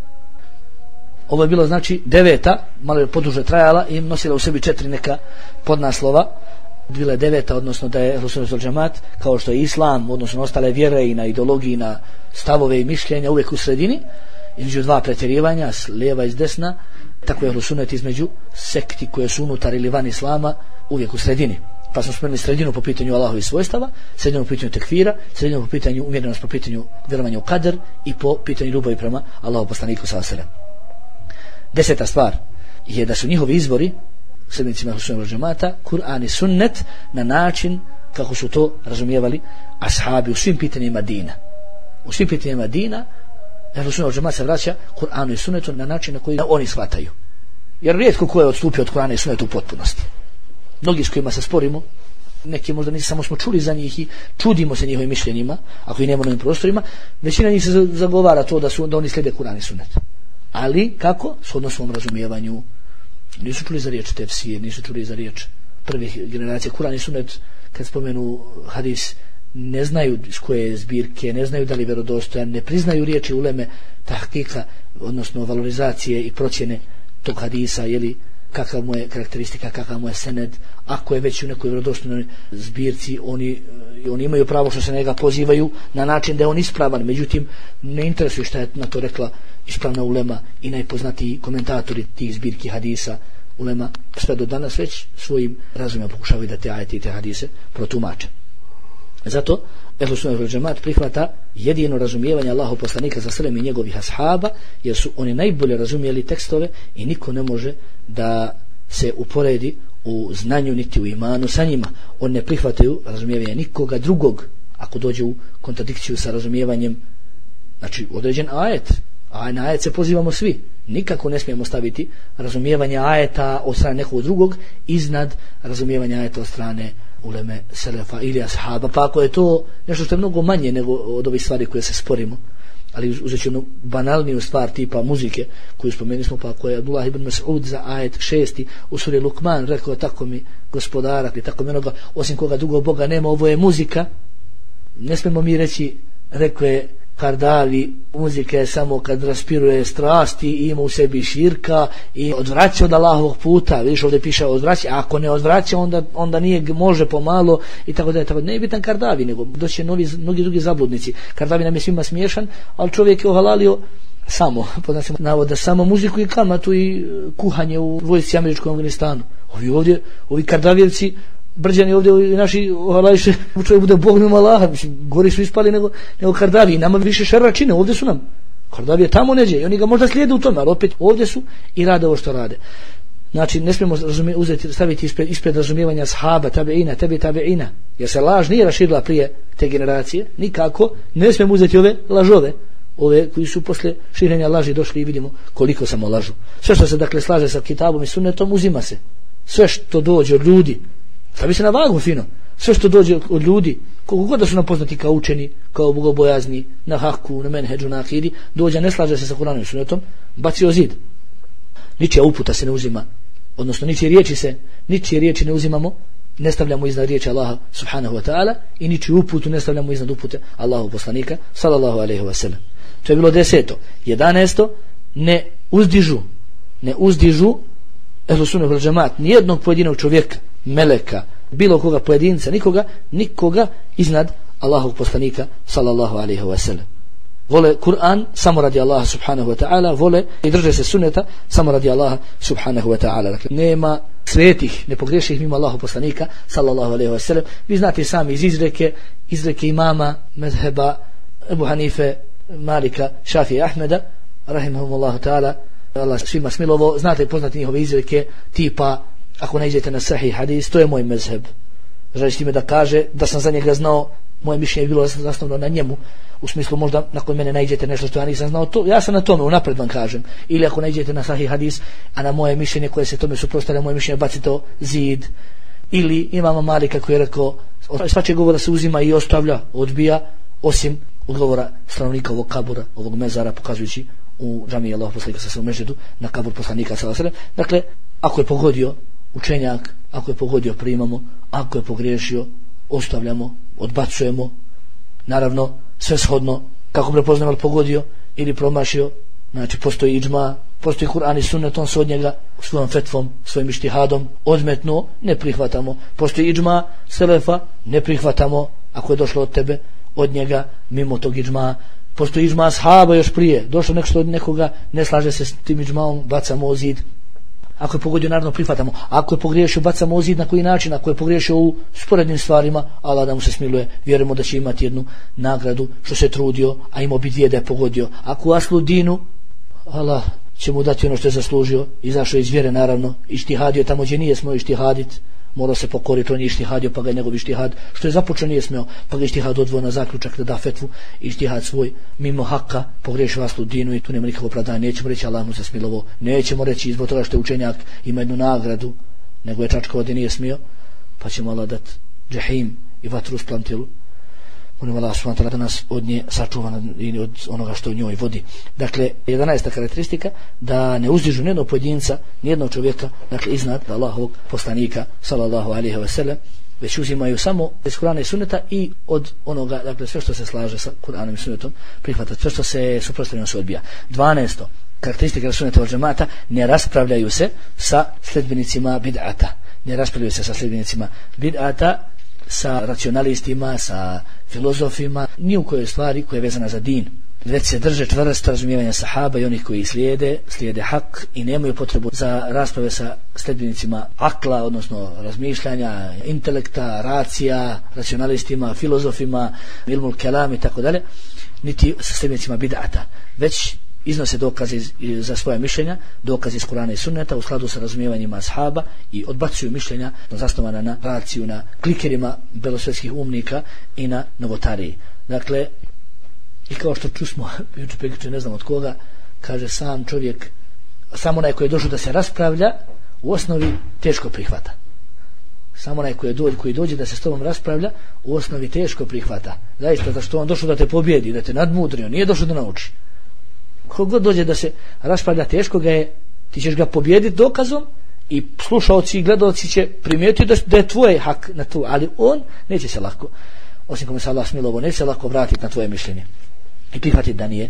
Ovo je bilo znači 9, malo je poduže trajala i nosila u sebi 4 neka podnaslova. Bila je 9, odnosno da je Ehl Sunnat wal Džemat, kao što je Islam, odnosno ostale vjere i na ideologiji, i na stavove i mišljenja, uvijek u sredini, između dva pretjerivanja, s lijeva i s desna, tako je Ehl Sunnat između sekti koje su unutar ili van Islama, uvijek u sredini. Pa smo spomenuli sredinu po pitanju Allahovih svojstava, sredinu po pitanju tekfira, sredinu po pitanju umjerenost, po pitanju vjerovanja u kader i po pitanju ljubavi prema Allahu poslaniku sallallahu alejhi ve sellem. 10. stvar je da su njihovi izbori sljedbenicima Ehl Sunnat wal Džemata Kur'an i sunnet na način kako su to razumijevali ashabi u svim pitanjima dina. U svim pitanjima dina Ehl Sunnat wal Džemata se vraća Kur'anu i sunnetu na način na koji oni shvataju. Jer rijetko ko je odstupio od Kur'ana i sunneta u potpunosti. Mnogi s kojima se sporimo neki možda nisu, samo smo čuli za njih i čudimo se njihovim mišljenjima, ako i nema na ovim prostorima, većina njih se zagovara to da oni slijede Kur'an i sunnet. Ali, kako? Shodno svom razumijevanju. Nisu čuli za riječ tefsir, nisu čuli za riječ prvih generacija. Kur'an i sunnet, kad spomenu hadis, ne znaju iz koje zbirke, ne znaju da li je vjerodostojan, ne priznaju riječi uleme tahkika, odnosno valorizacije i procjene tog hadisa, jeli kakva mu je karakteristika, kakav mu je sened. Ako je već u nekoj vjerodostojnoj zbirci, oni imaju pravo što se njega pozivaju na način da je on ispravan, međutim ne interesuje šta je na to rekla ispravna ulema i najpoznatiji komentatori tih zbirki hadisa ulema, sve do danas već svojim razumima pokušavaju da te ajete i te hadise protumače. Zato Ehlu Sunnah vel Džemaat prihvata jedino razumijevanje Allahov poslanika sa selem i njegovih ashaba, jer su oni najbolje razumijeli tekstove i niko ne može da se uporedi u znanju niti u imanu sa njima. Oni ne prihvataju razumijevanje nikoga drugog ako dođe u kontradikciju sa razumijevanjem, znači određen ajet, a na ajet se pozivamo svi. Nikako ne smijemo staviti razumijevanje ajeta od strane nekog drugog iznad razumijevanja ajeta od strane uleme selefa ili ashaba, pa ako je to nešto što je mnogo manje nego od ovih stvari koje se sporimo, ali uzet ću banalniju stvar tipa muzike koju spomenuli smo, pa ako je Abdullah ibn Mas'ud za ajet 6 u suri Lukman rekao tako mi gospodara, tako mi onoga osim koga drugog Boga nema, ovo je muzika, ne smijemo mi reći, rekao je Kardavi, muzika je samo kad raspiruje strasti i ima u sebi širka i odvraća od Allahovog puta. Vidiš ovdje piše odvraća, a ako ne odvraća onda nije, može pomalo i tako da je tako. Ne je bitan Kardavi, nego doći mnogi drugi zabludnici. Kardavi nam je svima smiješan, ali čovjek je ohalalio samo, podnosimo navoda, samo muziku i kamatu i kuhanje u vojsci američkom Afganistanu. Ovi Kardavijevci, Brđani ovdje i naši ohalajše, čovjek bude Bog mimo Allaha, gori su ispali nego Kardavi, nama više šerra čine, ovdje su nam. Kardavi je tamo neđe i oni ga možda slijede u tome, ali opet ovdje su i rade ovo što rade. Znači ne smijemo staviti ispred razumijevanja sahaba, tabeina, jer se laž nije raširila prije te generacije, nikako, ne smijemo uzeti ove lažove, ove koji su posle širenja laži došli i vidimo koliko samo lažu. Sve što se dakle slaže sa kitabom i sunnetom uzima se. Sve što dođe od ljudi, stavi se na vagu fino, sve što dođe od ljudi, koliko god da su nam poznati kao učeni, kao bogobojazni, na haku, na menheđu, na akidi, dođe, ne slaže se sa Kuranom i sunnetom, baci o zid. Ničija uputa se ne uzima, odnosno ničije riječi ne uzimamo, ne stavljamo iznad riječi Allaha subhanahu wa ta'ala i ničiju uputu ne stavljamo iznad upute Allahu poslanika sallallahu alaihi wa sallam. To je bilo 10. 11. Ne uzdižu Ehlu Sunnah vel Džemaat nijednog pojedinog čovjeka, meleka, bilo koga pojedinca, nikoga iznad Allahovog poslanika sallallahu alaihi wa sallam. Vole Kur'an samo radi Allaha subhanahu wa ta'ala, vole i drže se sunneta samo radi Allaha subhanahu wa ta'ala. Dakle, nema svetih, nepogrešnih mimo Allahov poslanika sallallahu alaihi wa sallam. Vi znate sami iz izreke imama mezheba Ebu Hanife, Malika, Šafije, Ahmeda rahimahumullahu ta'ala, Allah svima smilovo, znate poznati njihove izreke tipa ako ne idete na sahih hadis, to je moj mezheb. Želi s time da kaže da sam za njega znao, moje mišljenje je bilo zasnovno na njemu, u smislu možda nakon mene nađete nešto što ja nisam znao, to ja sam na tome, unapred vam kažem. Ili ako nađete na sahih hadis, a na moje mišljenje koje se tome suprotstavlja, moje mišljenje bacite o zid. Ili imamo Malika koji je rekao svačeg govora se uzima i ostavlja, odbija, osim odgovora stanovnika ovog kabura, ovog mezara, pokazujući u džamiji Allahov poslanika sa mežedu na kabur poslanika sallallahu alejhi ve sellem. Dakle, ako je pogodio učenjak, ako je pogodio primamo, ako je pogriješio ostavljamo, odbacujemo, naravno sve shodno kako prepoznamo li pogodio ili promašio. Znači postoji idžma, postoji Kur'an i sunnet, on se od njega svojom fetvom, svojim ištihadom odmetnuo, ne prihvatamo. Postoji idžma selefa, ne prihvatamo ako je došlo od tebe, od njega, mimo tog idžma. Postoji idžma ashaba još prije, došlo nešto od nekoga, ne slaže se s tim idžmaom, bacamo o zid. Ako je pogodio, naravno prihvatamo. Ako je pogriješio, bacamo o zid. Na koji način? Ako je pogriješio u sporednim stvarima, Allah da mu se smiluje, vjerujemo da će imati jednu nagradu što se trudio, a imao bi dvije da je pogodio. Ako u aslu dinu, Allah će mu dati ono što je zaslužio, izašao iz vjere, naravno, ištihadio tamo gdje nije smio ištihadit, morao se pokoriti, on je ištihadio, pa ga je njegov ištihad, što je započeo nije smio, pa ga ištihad odvojio na zaključak da da fetvu, ištihad svoj mimo haka, pogriješio aslu dinu i tu nema nikakvog opravdanja. Nećemo reći Allah mu se smilovo, nećemo reći zbog toga što je učenjak ima jednu nagradu, nego je čačkao gdje nije smio, pa ćemo Allah dati džehim i vatru usplantilu. Molim Allah subhanahu wa ta'ala da nas od nje sačuva i od onoga što u njoj vodi. Dakle, 11. karakteristika, da ne uzdižu nijednog pojedinca, nijednog čovjeka, dakle iznad Allahovog poslanika sallallahu alejhi ve sellem, već uzimaju samo iz Kur'ana i Sunneta i od onoga, dakle sve što se slaže sa Kur'anom i Sunnetom prihvatati, sve što se suprotstavljeno se odbija. 12. karakteristika Sunneta wal džemata, ne raspravljaju se sa sledbenicima bid'ata. Ne raspravljaju se sa sledbenicima bid'ata, sa racionalistima, sa filozofima, ni u kojoj stvari koja je vezana za din, već se drže čvrsto razumijevanja sahaba i onih koji slijede hak i nemaju potrebu za rasprave sa sledbenicima akla, odnosno razmišljanja, intelekta, racija, racionalistima, filozofima, ilmul kelam i tako dalje, niti sa sledbenicima bid'ata, već iznose dokaze za svoje mišljenja, dokaze iz Kur'ana i Sunneta u skladu sa razumijevanjima ashaba i odbacuju mišljenja zasnovana na raciju, na klikerima belosvetskih umnika i na novotariji. Dakle, i kao što čusmo juče ne znam od koga, kaže sam čovjek, samo onaj koji je došao da se raspravlja, u osnovi teško prihvata. Samo onaj koji dođe da se s tobom raspravlja, u osnovi teško prihvata. Zaista, da što on došao da te pobjedi, da te nadmudri, on nije došao da nauči. Kogod dođe da se raspravlja, teško ga je, ti ćeš ga pobijediti dokazom i slušaoci i gledaoci će primijetiti da je tvoj hak na to, ali on neće se lako, osim kome se Allah smilovo, neće se lako vratiti na tvoje mišljenje i prihvatiti da nije.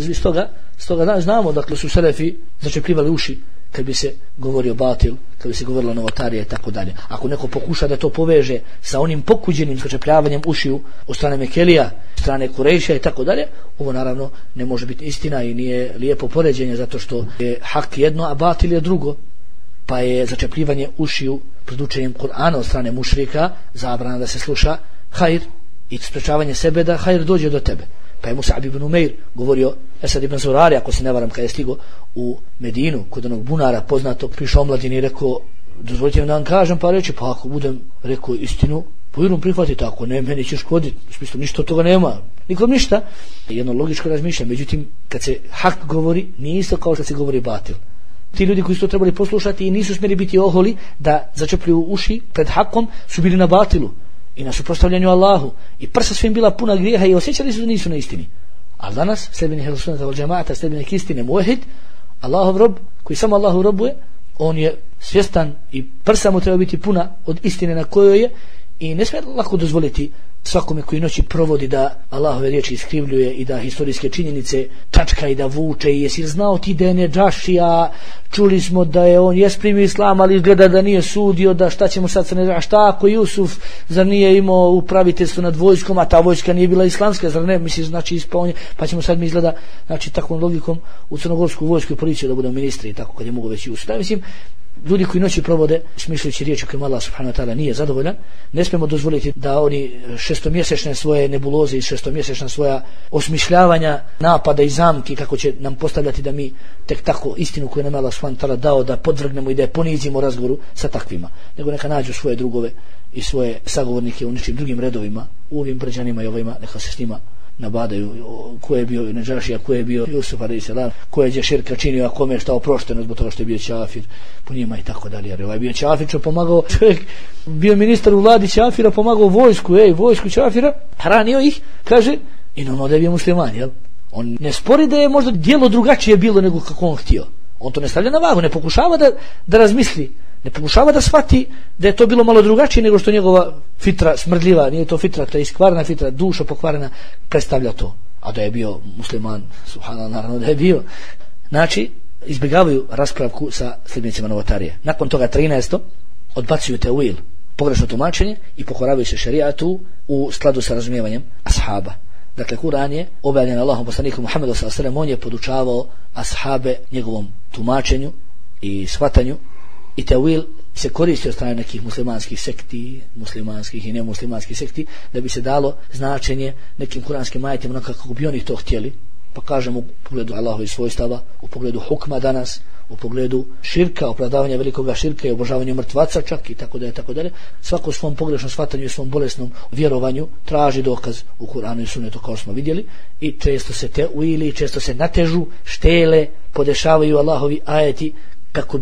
Stoga znamo, dakle su selefi začepljivali uši kad bi se govorio batil, kad bi se govorilo novotarije i tako dalje. Ako neko pokuša da to poveže sa onim pokuđenim začepljavanjem ušiju od strane Mekelija, strane Kurejša i tako dalje, ovo naravno ne može biti istina i nije lijepo poređenje, zato što je hak jedno, a batil je drugo. Pa je začepljivanje ušiju pred učenjem Kur'ana od strane mušrika zabrana da se sluša hajr i sprečavanje sebe da hajr dođe do tebe. Pa je Mus'ab ibn Umeir govorio, Esad ibn Zurari, ako se ne varam, kada je stigo u Medinu kod onog bunara poznatog, prišao omladini i rekao, dozvolite mi da vam kažem, pa reći, pa ako budem rekao istinu, povjerujem prihvatiti, ako ne, meni će škoditi, u smislu ništa od toga nema, nikom ništa. Jedno logičko razmišljanje, međutim, kad se hak govori, nije isto kao što se govori batil. Ti ljudi koji su to trebali poslušati i nisu smjeli biti oholi da začepljuju uši pred hakom, su bili na batilu i na suprotstavljanju Allahu i prsa su im bila puna grijeha i osjećali su da nisu na istini. Ali danas sljedbenik Ehlu Sunneta wal džemata, sljedbenik istine, muahid, Allahov rob, koji samo Allahu robuje, on je svjestan i prsa mu treba biti puna od istine na kojoj je i ne smije lako dozvoliti svakome koji noći provodi da Allahove riječi iskrivljuje i da historijske činjenice tačka i da vuče. I jesi znao ti da je Nedžašija, čuli smo da je on jes primio islam, ali izgleda da nije sudio, da šta ćemo sad sa Nedžašija, šta ako Jusuf zar nije imao upraviteljstvo nad vojskom, a ta vojska nije bila islamska, zar ne, misliš, znači ispao, pa ćemo sad mi izgleda, znači takvom logikom u crnogorsku vojsku i policiju da budemo ministri i tako kad je mogu već i Jusuf. Da, mislim, ljudi koji noći provode smišljajući riječi kojima Allah subhanahu wa ta'ala nije zadovoljan, ne smijemo dozvoliti da oni šestomjesečne svoje nebuloze i šestomjesečna svoja osmišljavanja napada i zamki kako će nam postavljati da mi tek tako istinu koju nam Allah subhanahu wa ta'ala dao da podvrgnemo i da je ponizimo razgovoru sa takvima, nego neka nađu svoje drugove i svoje sagovornike u nečim drugim redovima, u ovim Brđanima i ovima, neka se s njima nabadaju ko je bio Nedžašija, ko je bio Jusuf a.s. ko je širka činio, a kome je šta oprošteno zbog toga što je bio čafir po njima i tako dalje. Jer ovaj bio čafir što pomagao, čovjek bio ministar u vladi čafira, pomagao vojsku čafira, hranio ih, kaže, i normalno da je bio musliman, jel? On ne spori da je možda djelo drugačije bilo nego kako on htio, on to ne stavlja na vagu, ne pokušava da razmisli, ne pokušava da shvati da je to bilo malo drugačije nego što njegova fitra smrdljiva, nije to fitra, ta iskvarena fitra, duša pokvarena predstavlja to. A da je bio musliman, subhanallah, naravno da je bio. Znači, izbjegavaju raspravku sa sljedbenicima novotarije. Nakon toga 13. odbacuju teuil, pogrešno tumačenje, i pokoravaju se šerijatu u skladu sa razumijevanjem ashaba. Dakle, Kur'an je objavljen Allahom poslaniku Muhammedu sallallahu alejhi ve sellem, on je podučavao ashabe njegovom tumačenju i shvatanju. I teuil se koristi od strane nekih muslimanskih sekti, muslimanskih i nemuslimanskih sekti, da bi se dalo značenje nekim kuranskim ajetima onako kako bi oni to htjeli. Pa kažemo u pogledu Allahovih svojstava, u pogledu hukma danas, u pogledu širka, opravdavanja velikoga širka i obožavanja mrtvaca čak i tako dalje. Svako u svom pogrešnom shvatanju i svom bolesnom vjerovanju traži dokaz u Kur'anu i Sunnetu, kao smo vidjeli, i često se teuili, često se natežu, štele, podešavaju Allahovi ajeti kako bi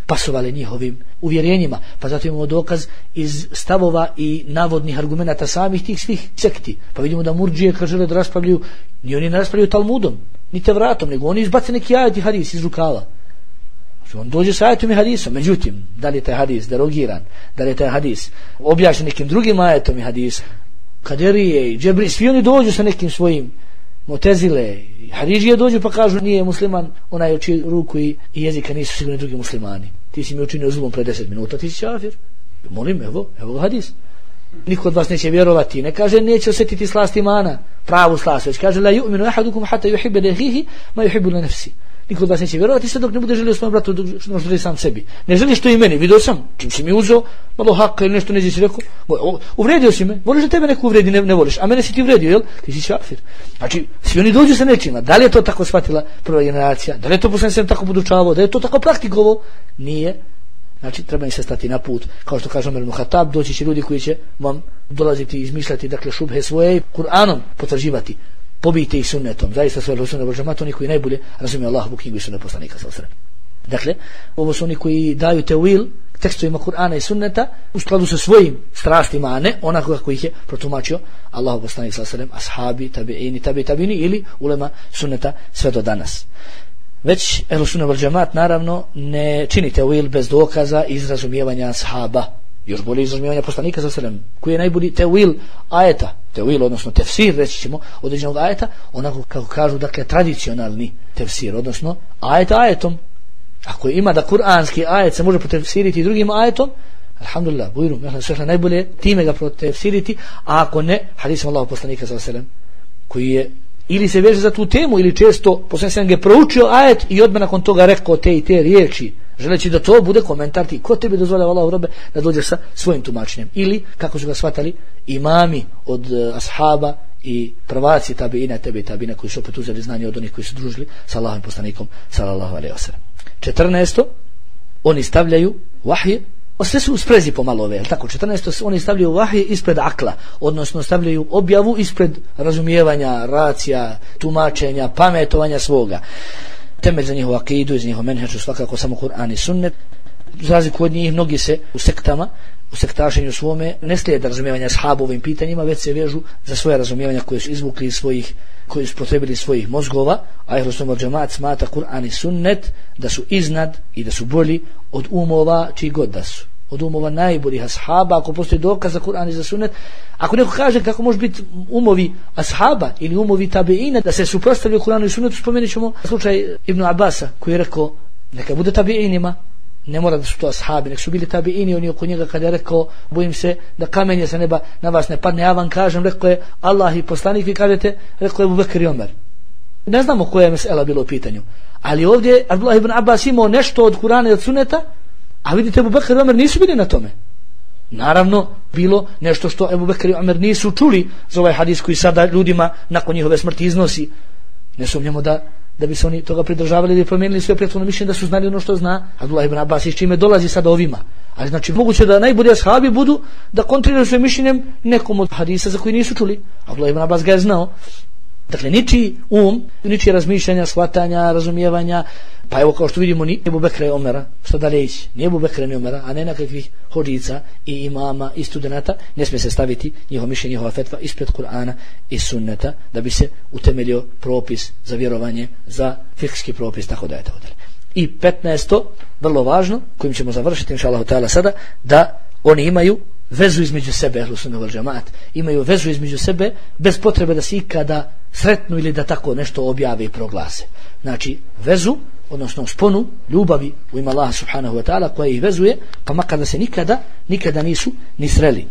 pasovale njihovim uvjerenjima. Pa zato imamo dokaz iz stavova i navodnih argumenata samih tih svih sekti. Pa vidimo da murdžije kad žele da raspravljaju, ni oni ne raspravljaju Talmudom, ni Tevratom, nego oni izbace neki ajet i hadis iz rukava. On dođe sa ajetom i hadisom, međutim, da li je taj hadis derogiran, da li je taj hadis objašnjen nekim drugim ajetom i hadisom, Kaderije i Džebri, svi oni dođu sa nekim svojim Mutezile, Haridžije dođu pa kažu nije musliman onaj čiji ruku i jezika nisu sigurni drugi muslimani. Ti si mi učinio zulum pre 10 minuta, ti si kafir. Molim, evo hadis. Niko od vas neće vjerovati, ne kaže neće osjetiti slast imana, pravu slast, već kaže la yu'minu ahadukum hatta yuhibba li akhihi ma yuhibbu li nafsi. Niko od vas neće vjerovati sve dok ne bude želio svom bratu što želi sam sebi. Ne želiš to i meni, vidio sam, čim si mi uzeo malo haka ili nešto neđe si rekao, uvredio si me, voliš da tebe neko uvredi, ne voliš, a mene si ti uvredio, jel? Ti si kafir. Znači, svi oni dođu sa nečima, da li je to tako shvatila prva generacija, da li je to poslanik sam tako podučavao, da je to tako praktikovo, nije. Znači, treba im se stati na put, kao što kaže Omer ibn Khattab, doći će ljudi koji će vam dolaziti i izmišljati, dakle, šubhe svoje, Kur'anom potvrđivati. Pobijte ih sunnetom, zaista su sunnet wal džemaat oni koji najbolje razumiju Allahovu knjigu i sunnet poslanika sallallahu alejhi ve sellem. Dakle, ovo su oni koji daju tevil tekstovima Kur'ana i sunneta u skladu sa svojim strastima, a ne onako kako ih je protumačio Allahov poslanik sallallahu alejhi ve sellem, ashabi, tabiini, tabiini ili ulema sunneta sve do danas. Već ehlu sunnet wal džemaat naravno ne čini tevil bez dokaza iz razumijevanja ashaba. Još bolje izrazumijevanja poslanika sallallahu alejhi ve sellem, koji je najbolji tevil ajeta, tevil odnosno tefsir, reći ćemo, određenog ajeta, onako kako kažu, dakle, tradicionalni tefsir, odnosno ajet ajetom. Ako ima da kuranski ajet se može potefsiriti drugim ajetom, alhamdulillah, bujrum, najbolje time ga potefsiriti, a ako ne, hadisom Allahov poslanika sallallahu alejhi ve sellem, koji je ili se veže za tu temu, ili često poslanik sallallahu alejhi ve sellem proučio ajet i odmah nakon toga rekao te i te riječi, želeći da to bude komentar ti, ko tebi dozvoljava Allahu robe da dođeš sa svojim tumačenjem, ili kako su ga shvatali imami od ashaba i prvaci tabiina, tabiina koji su opet uzeli znanje od onih koji su družili sa Allahovim poslanikom sallallahu alejhi ve sellem. 14. Oni stavljaju vahje, sve su u sprezi pomalo ove, tako 14. oni stavljaju vahje ispred akla, odnosno stavljaju objavu ispred razumijevanja, racija, tumačenja, pametovanja svoga. Temelj za njihovu akidu i za njihov menheđu svakako samo Kur'an i sunnet. Za razliku od njih, mnogi se u sektama, u sektašenju svome ne slijede razumijevanja ashabovim pitanjima, već se vežu za svoje razumijevanja koje su izvukli iz svojih, koji su potrebili iz svojih mozgova, a ehlu sunnet wal džemaat smatra Kur'an i sunnet da su iznad i da su bolji od umova čiji god da su. Od umova najboljih ashaba, ako postoji dokaz za Kur'an i za sunnet. Ako neko kaže kako može biti umovi ashaba ili umovi tabiina da se suprotstavljaju Kur'anu i sunnetu, spomenut ćemo slučaj Ibn Abasa koji je rekao neka bude tabiinima, ne mora da su to ashabi, nek su bili tabiini, oni oko njega kada je rekao bojim se da kamenje sa neba na vas ne padne, ja vam kažem, rekao je Allah i poslanik, vi kažete, rekao je Abu Bekr i Omer. Ne znamo koja je mesela bilo u pitanju, ali ovdje Abdullah ibn Abbas imao nešto od Kur'ana i od sunneta, a vidite Abu Bekr i Omer nisu bili na tome. Naravno, bilo nešto što Abu Bekr i Omer nisu čuli za ovaj hadis koji sada ljudima nakon njihove smrti iznosi. Ne sumnjamo da bi se oni toga pridržavali ili promijenili svoje prethodno mišljenje, da su znali ono što zna Abdullah ibn Abbas i s čime dolazi sada ovima. Ali znači moguće da najbolji ashabi budu da kontriraju svojim mišljenjem nekom od hadisa za koji nisu čuli. Abdullah ibn Abbas ga je znao. Dakle, ničiji ničije razmišljanja, shvatanja, razumijevanja, pa evo kao što vidimo ni Ebu Bekra i Omera, što dalje ići, ni Ebu Bekra ni Omera, a ne nekakvih hodžica i imama i studenata, ne smije se staviti njihovo mišljenje, njihova fetva ispred Kur'ana i sunneta, da bi se utemeljio propis za vjerovanje, za fikski propis, tako da je to dalje. I 15. vrlo važno, kojim ćemo završiti inšallahu ta'ala sada, da oni imaju vezu između sebe, ehlu sunnet wal džemaat, imaju vezu između sebe bez potrebe da se ikada sretnu ili da tako nešto objave i proglase. Znači vezu, odnosno sponu ljubavi u ime Allaha subhanahu wa ta'ala koja ih vezuje, pa makar da se nikada nisu ni sreli.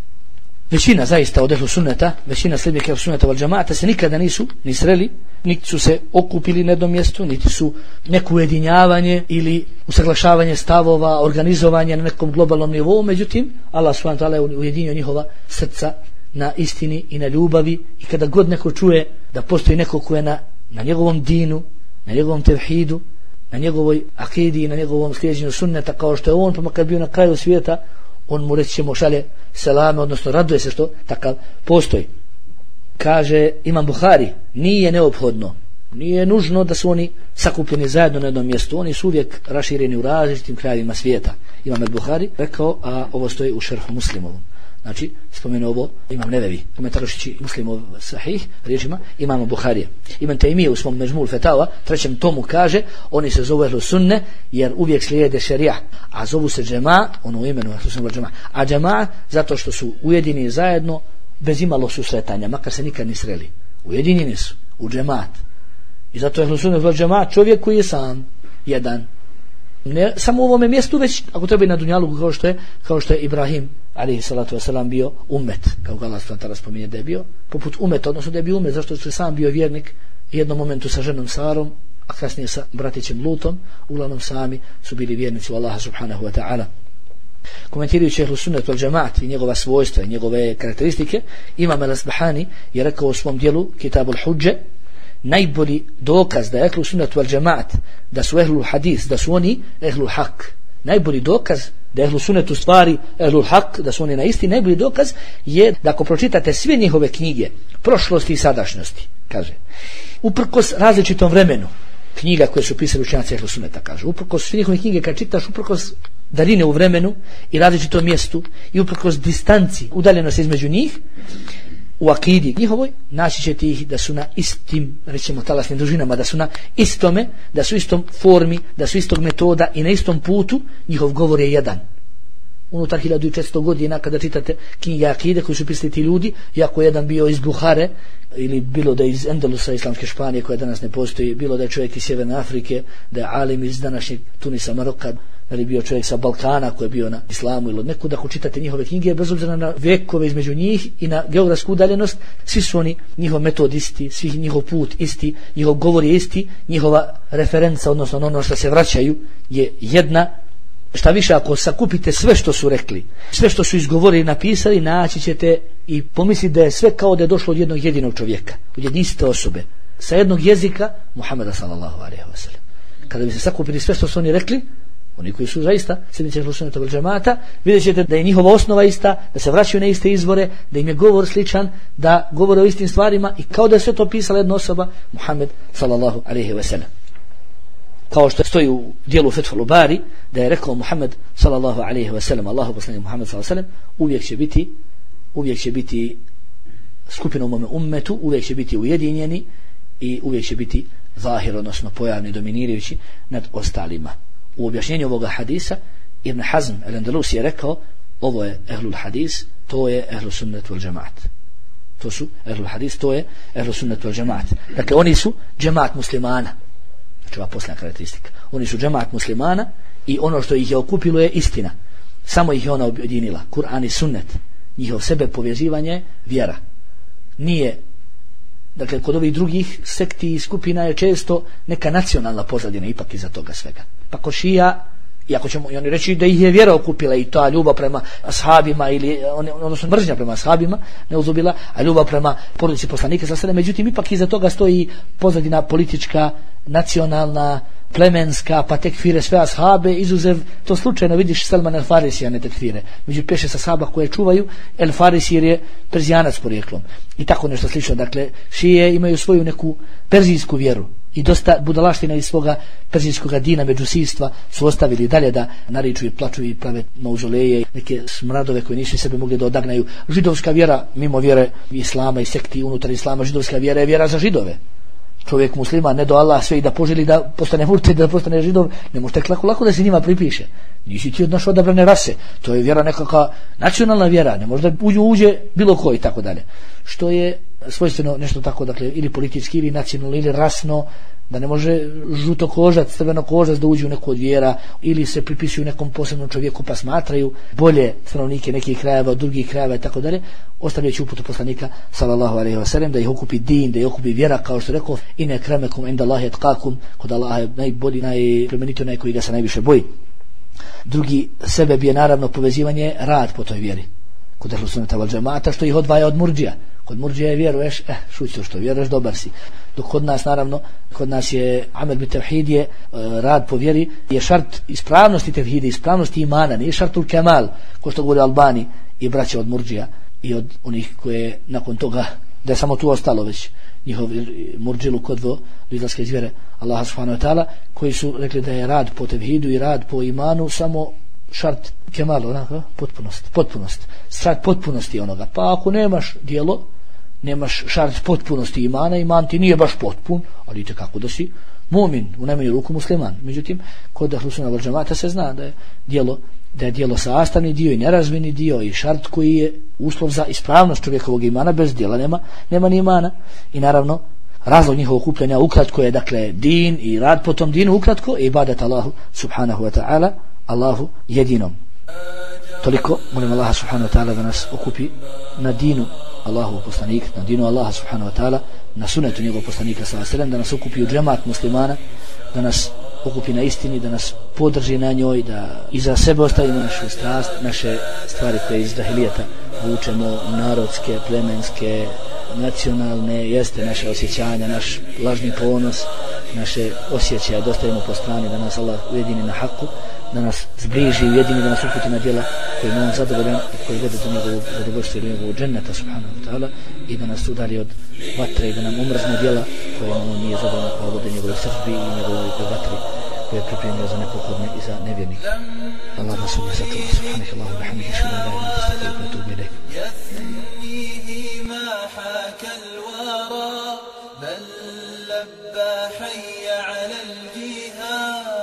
Većina zaista od ehlu sunneta, većina sljedbenika ehlu sunneta wal džemaata se nikada nisu ni sreli, niti su se okupili na jednom mjestu, niti su neko ujedinjavanje ili usaglašavanje stavova, organizovanje na nekom globalnom nivou. Međutim, Allah subhanahu wa ta'ala je ujedinio njihova srca na istini i na ljubavi, i kada god neko čuje da postoji neko ko je na njegovom dinu, na njegovom tevhidu, na njegovoj akidi i na njegovom slijeđenju sunneta kao što je on, pa makar bio na kraju svijeta, on mu reći ćemo šalje selame, odnosno raduje se što takav postoji. Kaže Imam Buhari, nije neophodno Nije nužno da su oni sakupljeni zajedno na jednom mjestu, oni su uvijek rašireni u različitim krajevima svijeta. Imam al-Buhari rekao, a ovo stoji u šerhu Muslimovom. Znači, spomenu ovo Imam Nevevi, komentarušići Muslimov sahih riječima Imama Buharije. Ibn Taymije u svom Međmul Fetava, 3. tomu kaže, oni se zovu ehlu sunne jer uvijek slijede šerija, a zovu se džema, ono u imenu ehlu sunne džema, a džema zato što su ujedinjeni zajedno bez imalo susretanja, makar se nikad ni sreli. Ujedinjeni su u džemat. I zato ehlu sunne džema čovjek koji je sam, jedan. Ne samo u ovome mjestu, već ako treba i na dunjalu kao što je Ibrahim alejhi salatu vesselam bio ummet, kao Allah subhanahu spominje da je bio poput ummeta, odnosno da je bio ummet zato što je sam bio vjernik u jednom momentu sa ženom Sarom, a kasnije sa bratićem Lutom, uglavnom sami su bili vjernici u Allaha subhanahu wa ta'ala. Komentirajući ehlu sunnet wal džemaat i njegova svojstva i njegove karakteristike, Imam al-Asbahani je rekao u svom dijelu Kitabul Hudže, najbolji dokaz da je ehlu sunnet wal džemaat, da su ehlu hadis, da su oni ehlu hak, najbolji dokaz da ehlu sunnet u stvari ehlu hak, da su oni na isti, najbolji dokaz je da ako pročitate sve njihove knjige prošlosti i sadašnjosti, kaže, uprkos različitom vremenu, knjiga koje su pisali učenjaci ehlu sunneta, kaže, uprkos sve njihove knjige kad čitaš, uprkos daljine u vremenu i različitom mjestu i uprkos distanci, udaljenosti između njih, u akidi njihovoj naći ćete ih da su na istim, rećemo, talasnim dužinama, da su na istome, da su istom formi, da su istog metoda i na istom putu. Njihov govor je jedan. Unutar 1400 godina kada čitate knjige akide koji su pisali ti ljudi, jako jedan bio iz Buhare ili bilo da iz Endelusa, islamske Španije koja danas ne postoji, bilo da je čovjek iz Sjeverne Afrike, da je alim iz današnjeg Tunisa, Maroka, da li bio čovjek sa Balkana koji je bio na islamu ili od nekud, ako čitate njihove knjige, bez obzira na vekove između njih i na geografsku udaljenost, svi su oni, njihov metod isti, svi njihov put isti, njihov govor je isti, njihova referenca, odnosno ono što se vraćaju je jedna. Šta više, ako sakupite sve što su rekli, sve što su izgovorili i napisali, naći ćete i pomisliti da je sve kao da je došlo od jednog jedinog čovjeka, od jedne iste osobe, sa jednog jezika Muhameda sallallahu alejhi ve sellem. Kada bi se sakupili sve što su oni rekli, oni koji su zaista sljednici ehlu sunneta wal džemaata, vidjet ćete da je njihova osnova ista, da se vraćaju na iste izvore, da im je govor sličan, da govore o istim stvarima i kao da je sve to pisala jedna osoba, Muhammed sallallahu alejhi ve sellem. Kao što stoji u dijelu Fethul Bari, da je rekao Muhammed sallallahu alejhi ve sellem, Allahu poslanik Muhammed sallallahu alejhi ve sellem, uvijek će biti skupina u mome ummetu, uvijek će biti ujedinjeni i uvijek će biti zahir, odnosno pojavni, dominirajući nad ostalima. U objašnjenju ovoga hadisa Ibn Hazm al-Andalusi je rekao, ovo je ehlul hadis, to je ehlu sunnet wal džemaat. To su ehlul hadis, to je ehlu sunnet wal džemaat. Dakle, oni su džemaat muslimana. Znači, ova posljednja karakteristika. Oni su džemaat muslimana i ono što ih je okupilo je istina. Samo ih je ona objedinila. Kur'an i sunnet. Njihov sebe povezivanje, vjera. Nije, dakle, kod ovih drugih sekti i skupina je često neka nacionalna pozadina ipak iza toga svega. Pa ko šija, iako ćemo i oni reći da ih je vjera okupila i ta ljubav prema ashabima ili odnosno mržnja prema ashabima ne uzubila, a ljubav prema porodici poslanika za sebe, međutim ipak iza toga stoji pozadina politička, nacionalna, plemenska, pa tekfire sve ashabe, izuzev, to slučajno vidiš Salman el-Farisija ne tekfire, među 5-6 ashaba koje čuvaju, el-Farisi jer je Perzijanac porijeklom i tako nešto slično. Dakle, šije imaju svoju neku perzijsku vjeru i dosta budalaština iz svoga perzijskog dina međusijstva su ostavili dalje da nariču i plaču i prave mauzoleje, neke smradove koje nisu sebe mogli da odagnaju. Židovska vjera, mimo vjere islama i sekti unutar islama, židovska vjera je vjera za židove. Čovjek muslima ne do Allah sve i da poželi da postane murted, da postane židov, ne može tek lako da se njima pripiše. Nisi ti od naše odabrane rase, to je vjera nekakva nacionalna vjera, ne može da uđe bilo ko i tako dalje. Što je svojstveno nešto tako, dakle, ili politički, ili nacionalno, ili rasno, da ne može žutokožac, crvenokožac da uđe u neku od vjera, ili se pripisuju nekom posebnom čovjeku pa smatraju bolje stanovnike nekih krajeva od drugih krajeva i tako dalje, ostavljajući uputu poslanika sallallahu alejhi ve sellem da ih okupi din, da ih okupi vjera, kao što rekao, ine akramakum indallahi atqakum, kod Allaha je najbolji, najplemenitiji onaj koji ga se najviše boji. Drugi sebeb je naravno povezivanje, rad po toj vjeri kod ehlu sunneta wal džemaata, što ih odvaja od murdžija. Kod murdžija je vjeruješ, šuću što vjeruješ, dobar si. Dok kod nas naravno, kod nas je amel bi tevhid, je rad po vjeri, je šart ispravnosti tevhida, ispravnosti imana, nije šartul kemal, ko što govori Albani i braća od murdžija i od onih koje nakon toga, da je samo tu ostalo već, njihov murđilu kodvo do izlaska iz vjere Allaha subhanahu wa ta'ala, koji su rekli da je rad po tevhidu i rad po imanu samo šart kemal, potpunost, strat potpunosti onoga. Pa ako nemaš djelo, nemaš šart potpunosti imana, iman ti nije baš potpun, ali itekako da si mumin, u najmanju ruku musliman. Međutim, kod Ahlu sunna vel džemata se zna da je djelo sastavni dio i nerazvojni dio i šart koji je uslov za ispravnost čovjekovog imana. Bez djela nema ni imana. I naravno, razlog njihovog okupljanja ukratko je dakle din i rad po tom dinu, ukratko i ibadat Allahu subhanahu wa ta'ala, Allahu jedinom. Toliko molim Allaha subhanahu wa ta'ala da nas okupi na dinu Allahu poslanik, na dinu Allaha subhanahu wa ta'ala, na sunetu njegovog poslanika sallallahu alejhi ve sellem, da nas okupi u džemat muslimana, da nas okupi na istini, da nas podrži na njoj, da iza sebe ostavimo našu strast, naše stvari koje iz džahilijeta vučemo, narodske, plemenske, nacionalne, jeste naše osjećanja, naš lažni ponos, naše osjećaje da ostavimo po strani, da nas Allah ujedini na haku, da nas zbliži i ujedini, da nas uputi na djela koji je on zadovoljan i koji vede do njegovog zadovoljstva i do njegovog dženneta subhanahu wa ta'ala, i da nas udalji od vatre i da nam umrzne djela koje on nije zadovoljan, kao vode njegove sržbi i njegove vatri koje je pripremio za nepohodne i za nevjernike. Allah nas umje sačuva. Subhanak Allahu wa bihamdika, ashhadu an la ilaha illa anta, astaghfiruka wa atubu ilayk. يثنيه ما حاك الورى بل لبى حي على الجهاد.